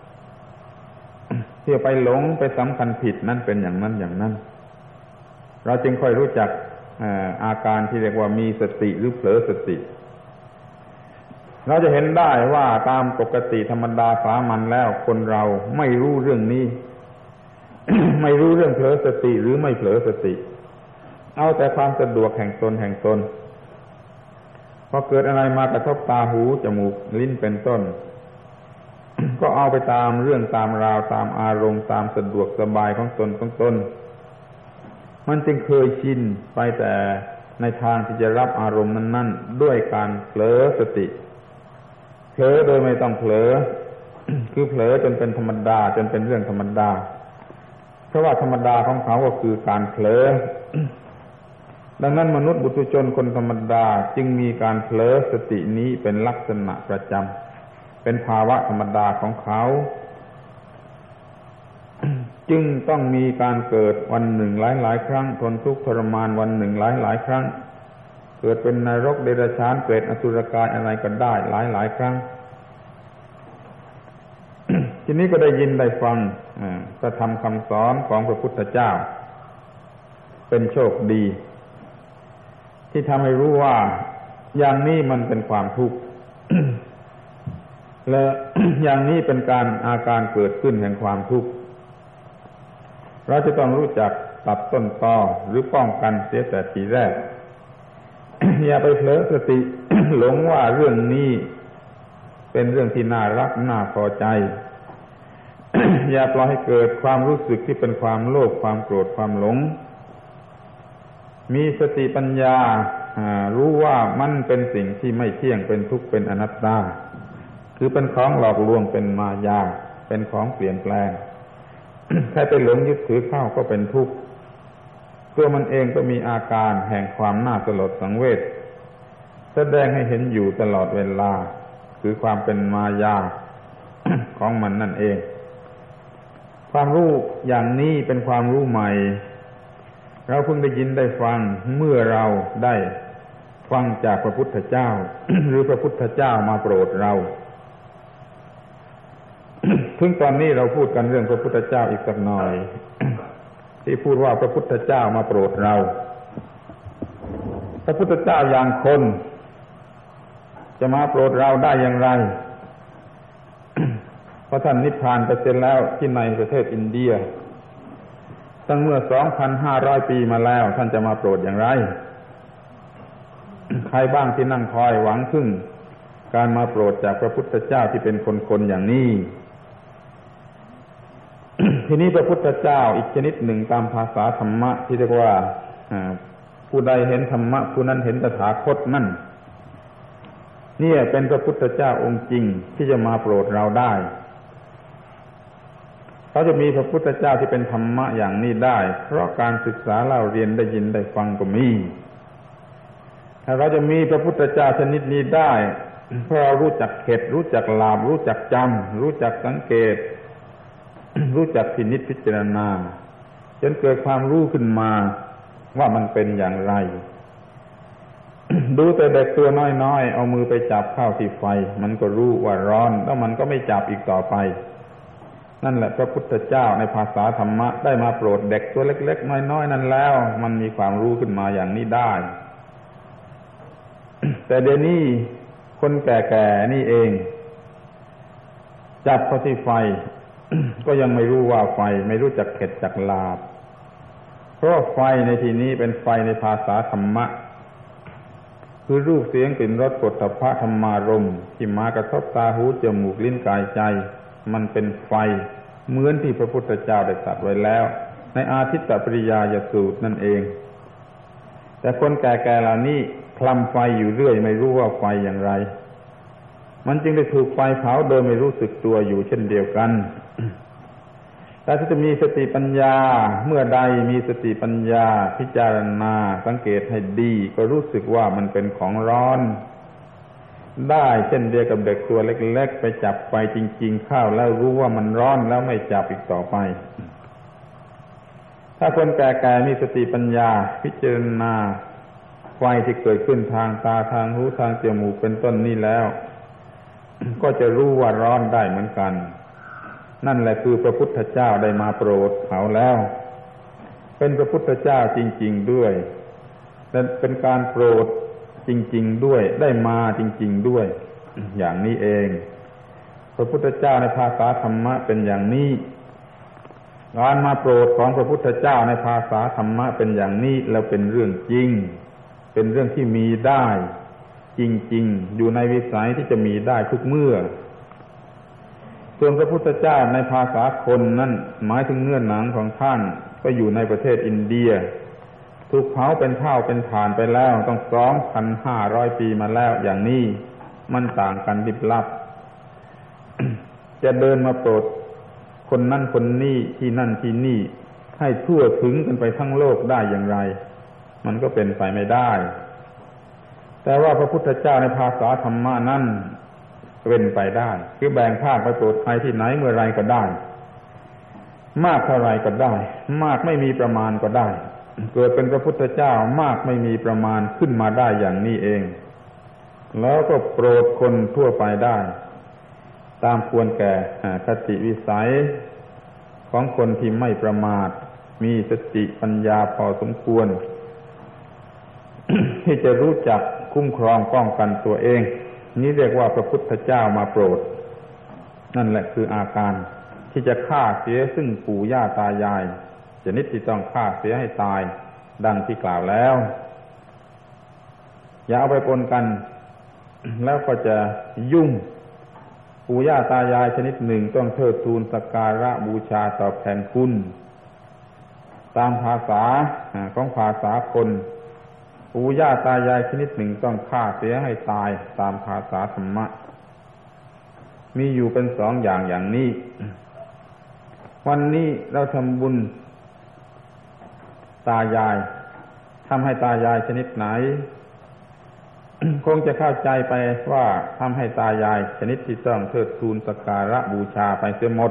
ที่ไปหลงไปสำคัญผิดนั่นเป็นอย่างนั้นอย่างนั้นเราจึงค่อยรู้จักอาการที่เรียกว่ามีสติหรือเผลอสติเราจะเห็นได้ว่าตามปกติธรรมดาสามัญแล้วคนเราไม่รู้เรื่องนี้ ไม่รู้เรื่องเผลอสติหรือไม่เผลอสติเอาแต่ความสะดวกแห่งตนแห่งตนพอเกิดอะไรมากระทบตาหูจมูกลิ้นเป็นต้น ก็เอาไปตามเรื่องตามราวตามอารมณ์ตามสะดวกสบายของตนมันจึงเคยชินไปแต่ในทางที่จะรับอารมณ์นั้นๆด้วยการเผลอสติเผลอโดยไม่ต้องเผลอ คือเผลอจนเป็นธรรมดาจนเป็นเรื่องธรรมดาเพราะว่าธรรมดาของเขาก็คือการเผลอ ดังนั้นมนุษย์บุตุชนคนธรรมดาจึงมีการเผลอสตินี้เป็นลักษณะประจำเป็นภาวะธรรมดาของเขา ทจึงต้องมีการเกิดวันหนึ่งหลายๆครั้งทนทุกข์ทรมานวันหนึ่งหลายๆครั้งเกิดเป็นนรกเดรัจฉานเปรตอสุรกายอะไรก็ได้หลายๆครั้ง ทีนี้ก็ได้ยินได้ฟังพระธรรมคำสอนของพระพุทธเจ้าเป็นโชคดีที่ทำให้รู้ว่าอย่างนี้มันเป็นความทุกข์ และ อย่างนี้เป็นอาการเกิดขึ้นแห่งความทุกข์เราจะต้องรู้จักตัดต้นตอหรือป้องกันเสียแต่ทีแรก อย่าไปเผลอสติ หลงว่าเรื่องนี้เป็นเรื่องที่น่ารักน่าพอใจ อย่าปล่อยให้เกิดความรู้สึกที่เป็นความโลภความโกรธความหลงมีสติปัญญารู้ว่ามันเป็นสิ่งที่ไม่เที่ยงเป็นทุกข์เป็นอนัตตาคือเป็นของหลอกลวงเป็นมายาเป็นของเปลี่ยนแปลง ใครไปหลงยึดถือเข้าก็เป็นทุกข์ตัวมันเองก็มีอาการแห่งความน่าสลดสังเวชแสดงให้เห็นอยู่ตลอดเวลาคือความเป็นมายา ของมันนั่นเองความรู้อย่างนี้เป็นความรู้ใหม่เราเพิ่งได้ยินได้ฟังเมื่อเราได้ฟังจากพระพุทธเจ้า หรือพระพุทธเจ้ามาโปรดเรา ถึงตอนนี้เราพูดกันเรื่องพระพุทธเจ้าอีกสักหน่อย ที่พูดว่าพระพุทธเจ้ามาโปรดเราพระพุทธเจ้าอย่างคนจะมาโปรดเราได้อย่างไร เพราะท่านนิพพานไปเสร็จแล้วที่ในประเทศอินเดียตั้งเมื่อ 2,500 ปีมาแล้วท่านจะมาโปรดอย่างไร ใครบ้างที่นั่งคอยหวังพึ่งการมาโปรดจากพระพุทธเจ้าที่เป็นคนๆอย่างนี้ ทีนี้พระพุทธเจ้าอีกชนิดหนึ่งตามภาษาธรรมะที่เรียกว่าผู้ใดเห็นธรรมะผู้นั้นเห็นตถาคตนั่นนี่เป็นพระพุทธเจ้าองค์จริงที่จะมาโปรดเราได้เขาจะมีพระพุทธเจ้าที่เป็นธรรมะอย่างนี้ได้เพราะการศึกษาเล่าเรียนได้ยินได้ฟังก็มีถ้าเราจะมีพระพุทธเจ้าชนิดนี้ได้เพราะเรารู้จักเข็ดรู้จักหลาบรู้จักจำรู้จักสังเกต รู้จักพินิจพิจารณาจนเกิดความรู้ขึ้นมาว่ามันเป็นอย่างไร ดูแต่เด็กตัวน้อยๆเอามือไปจับเข้าที่ไฟมันก็รู้ว่าร้อนแล้วมันก็ไม่จับอีกต่อไปนั่นแหละพระพุทธเจ้าในภาษาธรรมะได้มาโปรดเด็กตัวเล็กๆน้อยๆนั่นแล้วมันมีความรู้ขึ้นมาอย่างนี้ได้ แต่เดี๋ยวนี้คนแก่ๆนี่เองจับเข้าที่ไฟ ก็ยังไม่รู้ว่าไฟไม่รู้จักเข็ดจักหลาบเพราะไฟในที่นี้เป็นไฟในภาษาธรรมะคือรูปเสียงกลิ่นรสโผฏฐัพพะธรรมารมณ์ที่มากระทบตาหูจมูกลิ้นกายใจมันเป็นไฟเหมือนที่พระพุทธเจ้าได้ตรัสไว้แล้วในอาทิตตปริยายสูตรนั่นเองแต่คนแก่ๆเหล่านี้คลำไฟอยู่เรื่อยไม่รู้ว่าไฟอย่างไรมันจึงได้ถูกไฟเผาโดยไม่รู้สึกตัวอยู่เช่นเดียวกัน แต่ถ้าจะมีสติปัญญาเมื่อใดมีสติปัญญาพิจารณาสังเกตให้ดีก็รู้สึกว่ามันเป็นของร้อนได้เช่นเดียวกับเด็กตัวเล็กๆไปจับไฟจริงๆเข้าแล้วรู้ว่ามันร้อนแล้วไม่จับอีกต่อไปถ้าคนแก่ๆมีสติปัญญาพิจารณาไฟที่เกิดขึ้นทางตาทางหูทางจมูกเป็นต้นนี้แล้วก็จะรู้ว่าร้อนได้เหมือนกันนั่นแหละคือพระพุทธเจ้าได้มาโปรดเขาแล้วเป็นพระพุทธเจ้าจริงๆด้วยและเป็นการโปรดจริงๆด้วยได้มาจริงๆด้วย อย่างนี้เองพระพุทธเจ้าในภาษาธรรมะเป็นอย่างนี้การมาโปรดของพระพุทธเจ้าในภาษาธรรมะเป็นอย่างนี้แล้วเป็นเรื่องจริงเป็นเรื่องที่มีได้จริงๆอยู่ในวิสัยที่จะมีได้ทุกเมื่อส่วนพระพุทธเจ้าในภาษาคนนั้นหมายถึงเนื้อหนังของท่านก็อยู่ในประเทศอินเดียถูกเผาเป็นเท่าเป็นฐานไปแล้วต้อง 2,500 ปีมาแล้วอย่างนี้มันต่างกันลิบลับ จะเดินมาโปรดคนนั่นคนนี้ที่นั่นที่นี่ให้ทั่วถึงกันไปทั้งโลกได้อย่างไรมันก็เป็นไปไม่ได้แต่ว่าพระพุทธเจ้าในภาษาธรรมะนั้นเป็นไปได้คือแบ่งภาคไปโปรดใครที่ไหนเมื่อไรก็ได้มากเท่าไรก็ได้มากไม่มีประมาณก็ได้เกิดเป็นพระพุทธเจ้ามากไม่มีประมาณขึ้นมาได้อย่างนี้เองแล้วก็โปรดคนทั่วไปได้ตามควรแก่คติวิสัยของคนที่ไม่ประมาทมีสติปัญญาพอสมควร ที่จะรู้จักคุ้มครองป้องกันตัวเองนี่เรียกว่าพระพุทธเจ้ามาโปรดนั่นแหละคืออาการที่จะฆ่าเสียซึ่งปู่ย่าตายายชนิดที่ต้องฆ่าเสียให้ตายดังที่กล่าวแล้วอย่าเอาไปปนกันแล้วก็จะยุ่งปู่ย่าตายายชนิดหนึ่งต้องเทิดทูนสักการะบูชาตอบแทนคุณตามภาษาของภาษาคนปู่ย่าตายายชนิดหนึ่งต้องฆ่าเสียให้ตายตามภาษาธรรมะมีอยู่เป็นสองอย่างอย่างนี้วันนี้เราทำบุญตายายทำให้ตายายชนิดไหน คงจะเข้าใจไปว่าทำให้ตายายชนิดที่ต้องเทิดทูนสักการะบูชาไปเสียหมด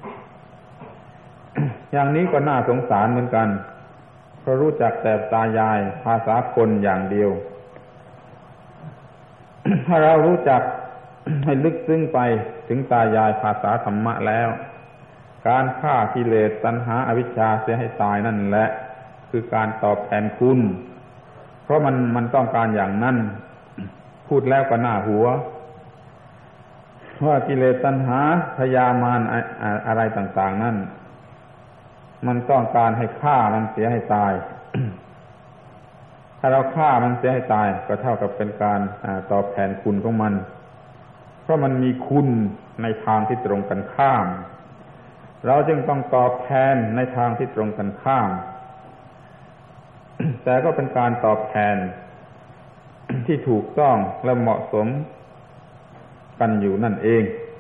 อย่างนี้ก็น่าสงสารเหมือนกันเพราะรู้จักแต่ตายายภาษาคนอย่างเดียว ถ้าเรารู้จักให้ลึกซึ้งไปถึงตายายภาษาธรรมะแล้วการฆ่ากิเลสตัณหาอวิชชาเสียให้ตายนั่นแหละคือการตอบแทนคุณเพราะมันต้องการอย่างนั้นพูดแล้วก็น่าหัวว่ากิเลสตัณหาพยามารอะไรต่างๆนั่นมันต้องการให้ฆ่ามันเสียให้ตาย ถ้าเราฆ่ามันเสียให้ตายก็เท่ากับเป็นการตอบแทนคุณของมันเพราะมันมีคุณในทางที่ตรงกันข้ามเราจึงต้องตอบแทนในทางที่ตรงกันข้าม แต่ก็เป็นการตอบแทนที่ถูกต้องและเหมาะสมกันอยู่นั่นเอง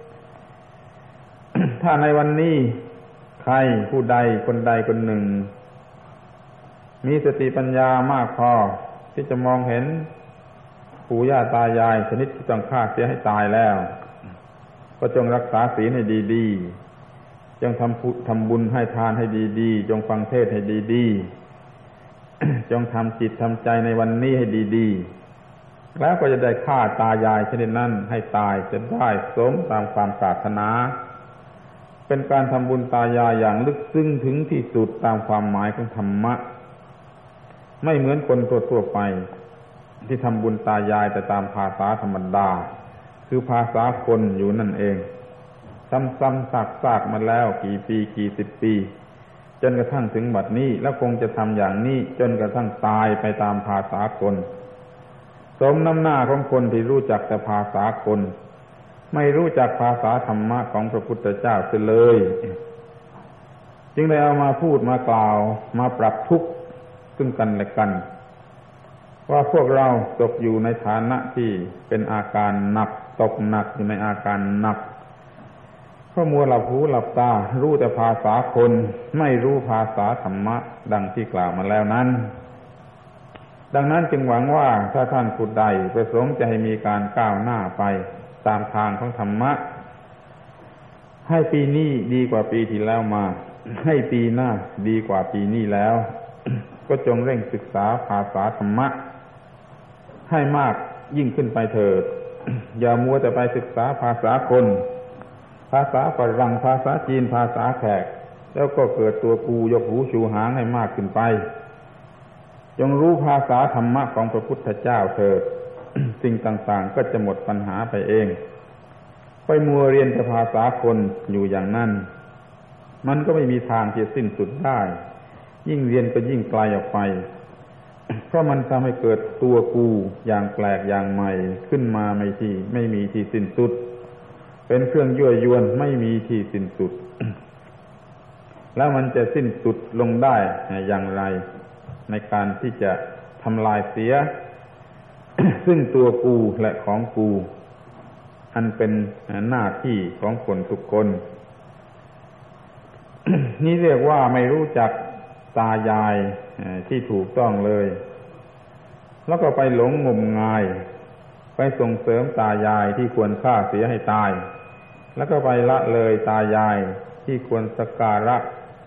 ถ้าในวันนี้ใครผู้ใดคนใดคนหนึ่งมีสติปัญญามากพอที่จะมองเห็นปู่ย่าตายายชนิดที่ต้องฆ่าเสียให้ตายแล้วก็จงรักษาศีลให้ดีๆจงทำบุญให้ทานให้ดีๆจงฟังเทศน์ให้ดีๆ จงทำจิตทำใจในวันนี้ให้ดีๆแล้วก็จะได้ฆ่าตายายชนิดนั้นให้ตายจะได้สมตามความปรารถนาเป็นการทำบุญตายายอย่างลึกซึ้งถึงที่สุดตามความหมายของธรรมะไม่เหมือนคนทั่วๆไปที่ทำบุญตายายแต่ตามภาษาธรรมดาคือภาษาคนอยู่นั่นเองซ้ำๆซากๆมาแล้วกี่ปีกี่สิบปีจนกระทั่งถึงบัดนี้แล้วคงจะทำอย่างนี้จนกระทั่งตายไปตามภาษาคนสมน้ำหน้าของคนที่รู้จักแต่ภาษาคนไม่รู้จักภาษาธรรมะของพระพุทธเจ้าเสียเลยจึงได้เอามาพูดมากล่าวมาปรับทุกข์ซึ่งกันและกันว่าพวกเราตกอยู่ในฐานะที่เป็นอาการหนักตกหนักอยู่ในอาการหนักเพราะมัวหลับหูหลับตารู้แต่ภาษาคนไม่รู้ภาษาธรรมะดังที่กล่าวมาแล้วนั้นดังนั้นจึงหวังว่าถ้าท่านผู้ใดประสงค์จะให้มีการก้าวหน้าไปตามทางของธรรมะให้ปีนี้ดีกว่าปีที่แล้วมาให้ปีหน้าดีกว่าปีนี้แล้ว ก็จงเร่งศึกษาภาษาธรรมะให้มากยิ่งขึ้นไปเถิด อย่ามัวแต่ไปศึกษาภาษาคนภาษาฝรั่งภาษาจีนภาษาแขกแล้วก็เกิดตัวกูยกหูชูหางให้มากขึ้นไปจงรู้ภาษาธรรมะของพระพุทธเจ้าเถิด สิ่งต่างๆก็จะหมดปัญหาไปเองไปมัวเรียนแต่ภาษาคนอยู่อย่างนั้นมันก็ไม่มีทางที่จะสิ้นสุดได้ยิ่งเรียนก็ยิ่งไกลออกไปเพราะมันทำให้เกิดตัวกูอย่างแปลกอย่างใหม่ขึ้นมาไม่มีที่สิ้นสุดเป็นเครื่องยั่วยวนไม่มีที่สิ้นสุด แล้วมันจะสิ้นสุดลงได้อย่างไรในการที่จะทำลายเสีย ซึ่งตัวกูและของกูอันเป็นหน้าที่ของคนทุกคน นี่เรียกว่าไม่รู้จักตายายที่ถูกต้องเลยแล้วก็ไปหลงงมงายไปส่งเสริมตายายที่ควรฆ่าเสียให้ตายแล้วก็ไปละเลยตายายที่ควรสักการะ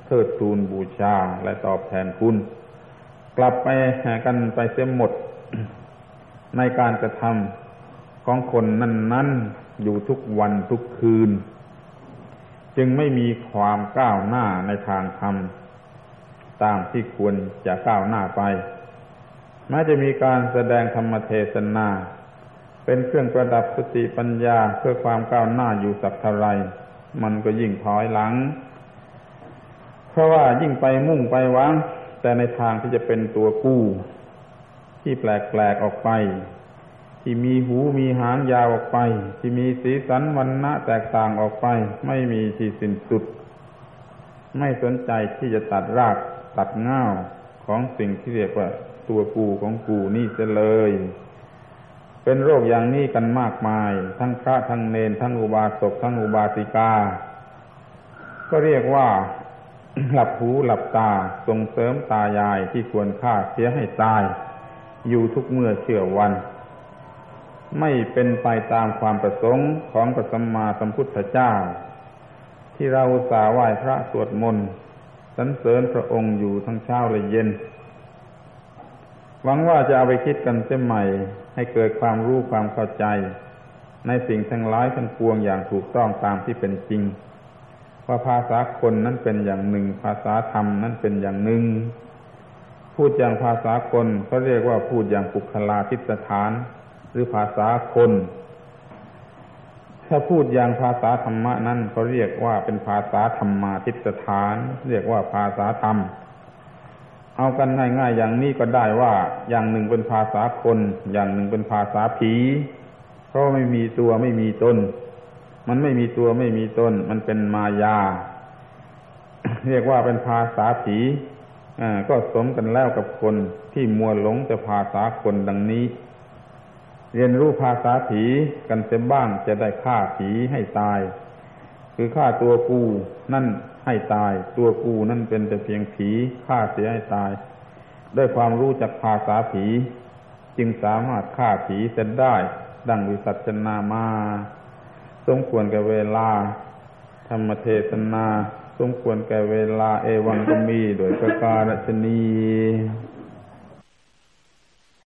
ทิดทูนบูชาและตอบแทนคุณกลับไปกันไปเสียหมด ในการกระทำของคนนั้นๆอยู่ทุกวันทุกคืนจึงไม่มีความก้าวหน้าในทางธรรมตามที่ควรจะก้าวหน้าไปแม้จะมีการแสดงธรรมเทศนาเป็นเครื่องประดับสติปัญญาเพื่อความก้าวหน้าอยู่สักเท่าไรมันก็ยิ่งถอยหลังเพราะว่ายิ่งไปมุ่งไปหวังแต่ในทางที่จะเป็นตัวกู้ที่แปลกๆออกไปที่มีหูมีหางยาวออกไปที่มีสีสันวรรณะแตกต่างออกไปไม่มีที่สิ้นสุดไม่สนใจที่จะตัดรากตัดง่าวของสิ่งที่เรียกว่าตัวกูของกูนี่เสียเลยเป็นโรคอย่างนี้กันมากมายทั้งพระทั้งเณรทั้งอุบาสกทั้งอุบาสิกาก็เรียกว่า หลับหูหลับตาส่งเสริมตายายที่ควรฆ่าเสียให้ตายอยู่ทุกเมื่อเชื่อวันไม่เป็นไปตามความประสงค์ของพระสัมมาสัมพุทธเจ้าที่เราอุตส่าห์ไหว้พระสวดมนต์สรรเสริญพระองค์อยู่ทั้งเช้าและเย็นหวังว่าจะเอาไปคิดกันเสียใหม่ให้เกิดความรู้ความเข้าใจในสิ่งทั้งหลายทั้งปวงอย่างถูกต้องตามที่เป็นจริงว่าภาษาคนนั้นเป็นอย่างหนึ่งภาษาธรรมนั้นเป็นอย่างหนึ่งพูดอย่างภาษาคนเขาเรียกว่าพูดอย่างปุคลาทิฏฐานหรือภาษาคนถ้าพูดอย่างภาษาธรรมะนั้นเขาเรียกว่าเป็นภาษาธรรมาทิฏฐานเรียกว่าภาษาธรรมเอากันง่ายๆอย่างนี้ก็ได้ว่าอย่างหนึ่งเป็นภาษาคนอย่างหนึ่งเป็นภาษาผีเพราะไม่มีตัวไม่มีตนมันไม่มีตัวไม่มีตนมันเป็นมายา เรียกว่าเป็นภาษาผีก็สมกันแล้วกับคนที่มัวหลงแต่ภาษาคนดังนี้เรียนรู้ภาษาผีกันเสียบ้างจะได้ฆ่าผีให้ตายคือฆ่าตัวกูนั่นให้ตายตัวกูนั่นเป็นแต่เพียงผีฆ่าเสียให้ตายด้วยความรู้จักภาษาผีจึงสามารถฆ่าผีเสร็จได้ดังวิสัชนามาสมควรแก่เวลาธรรมเทศนาสมควรแก่เวลาเอวังก็มีโดยประการฉะนี้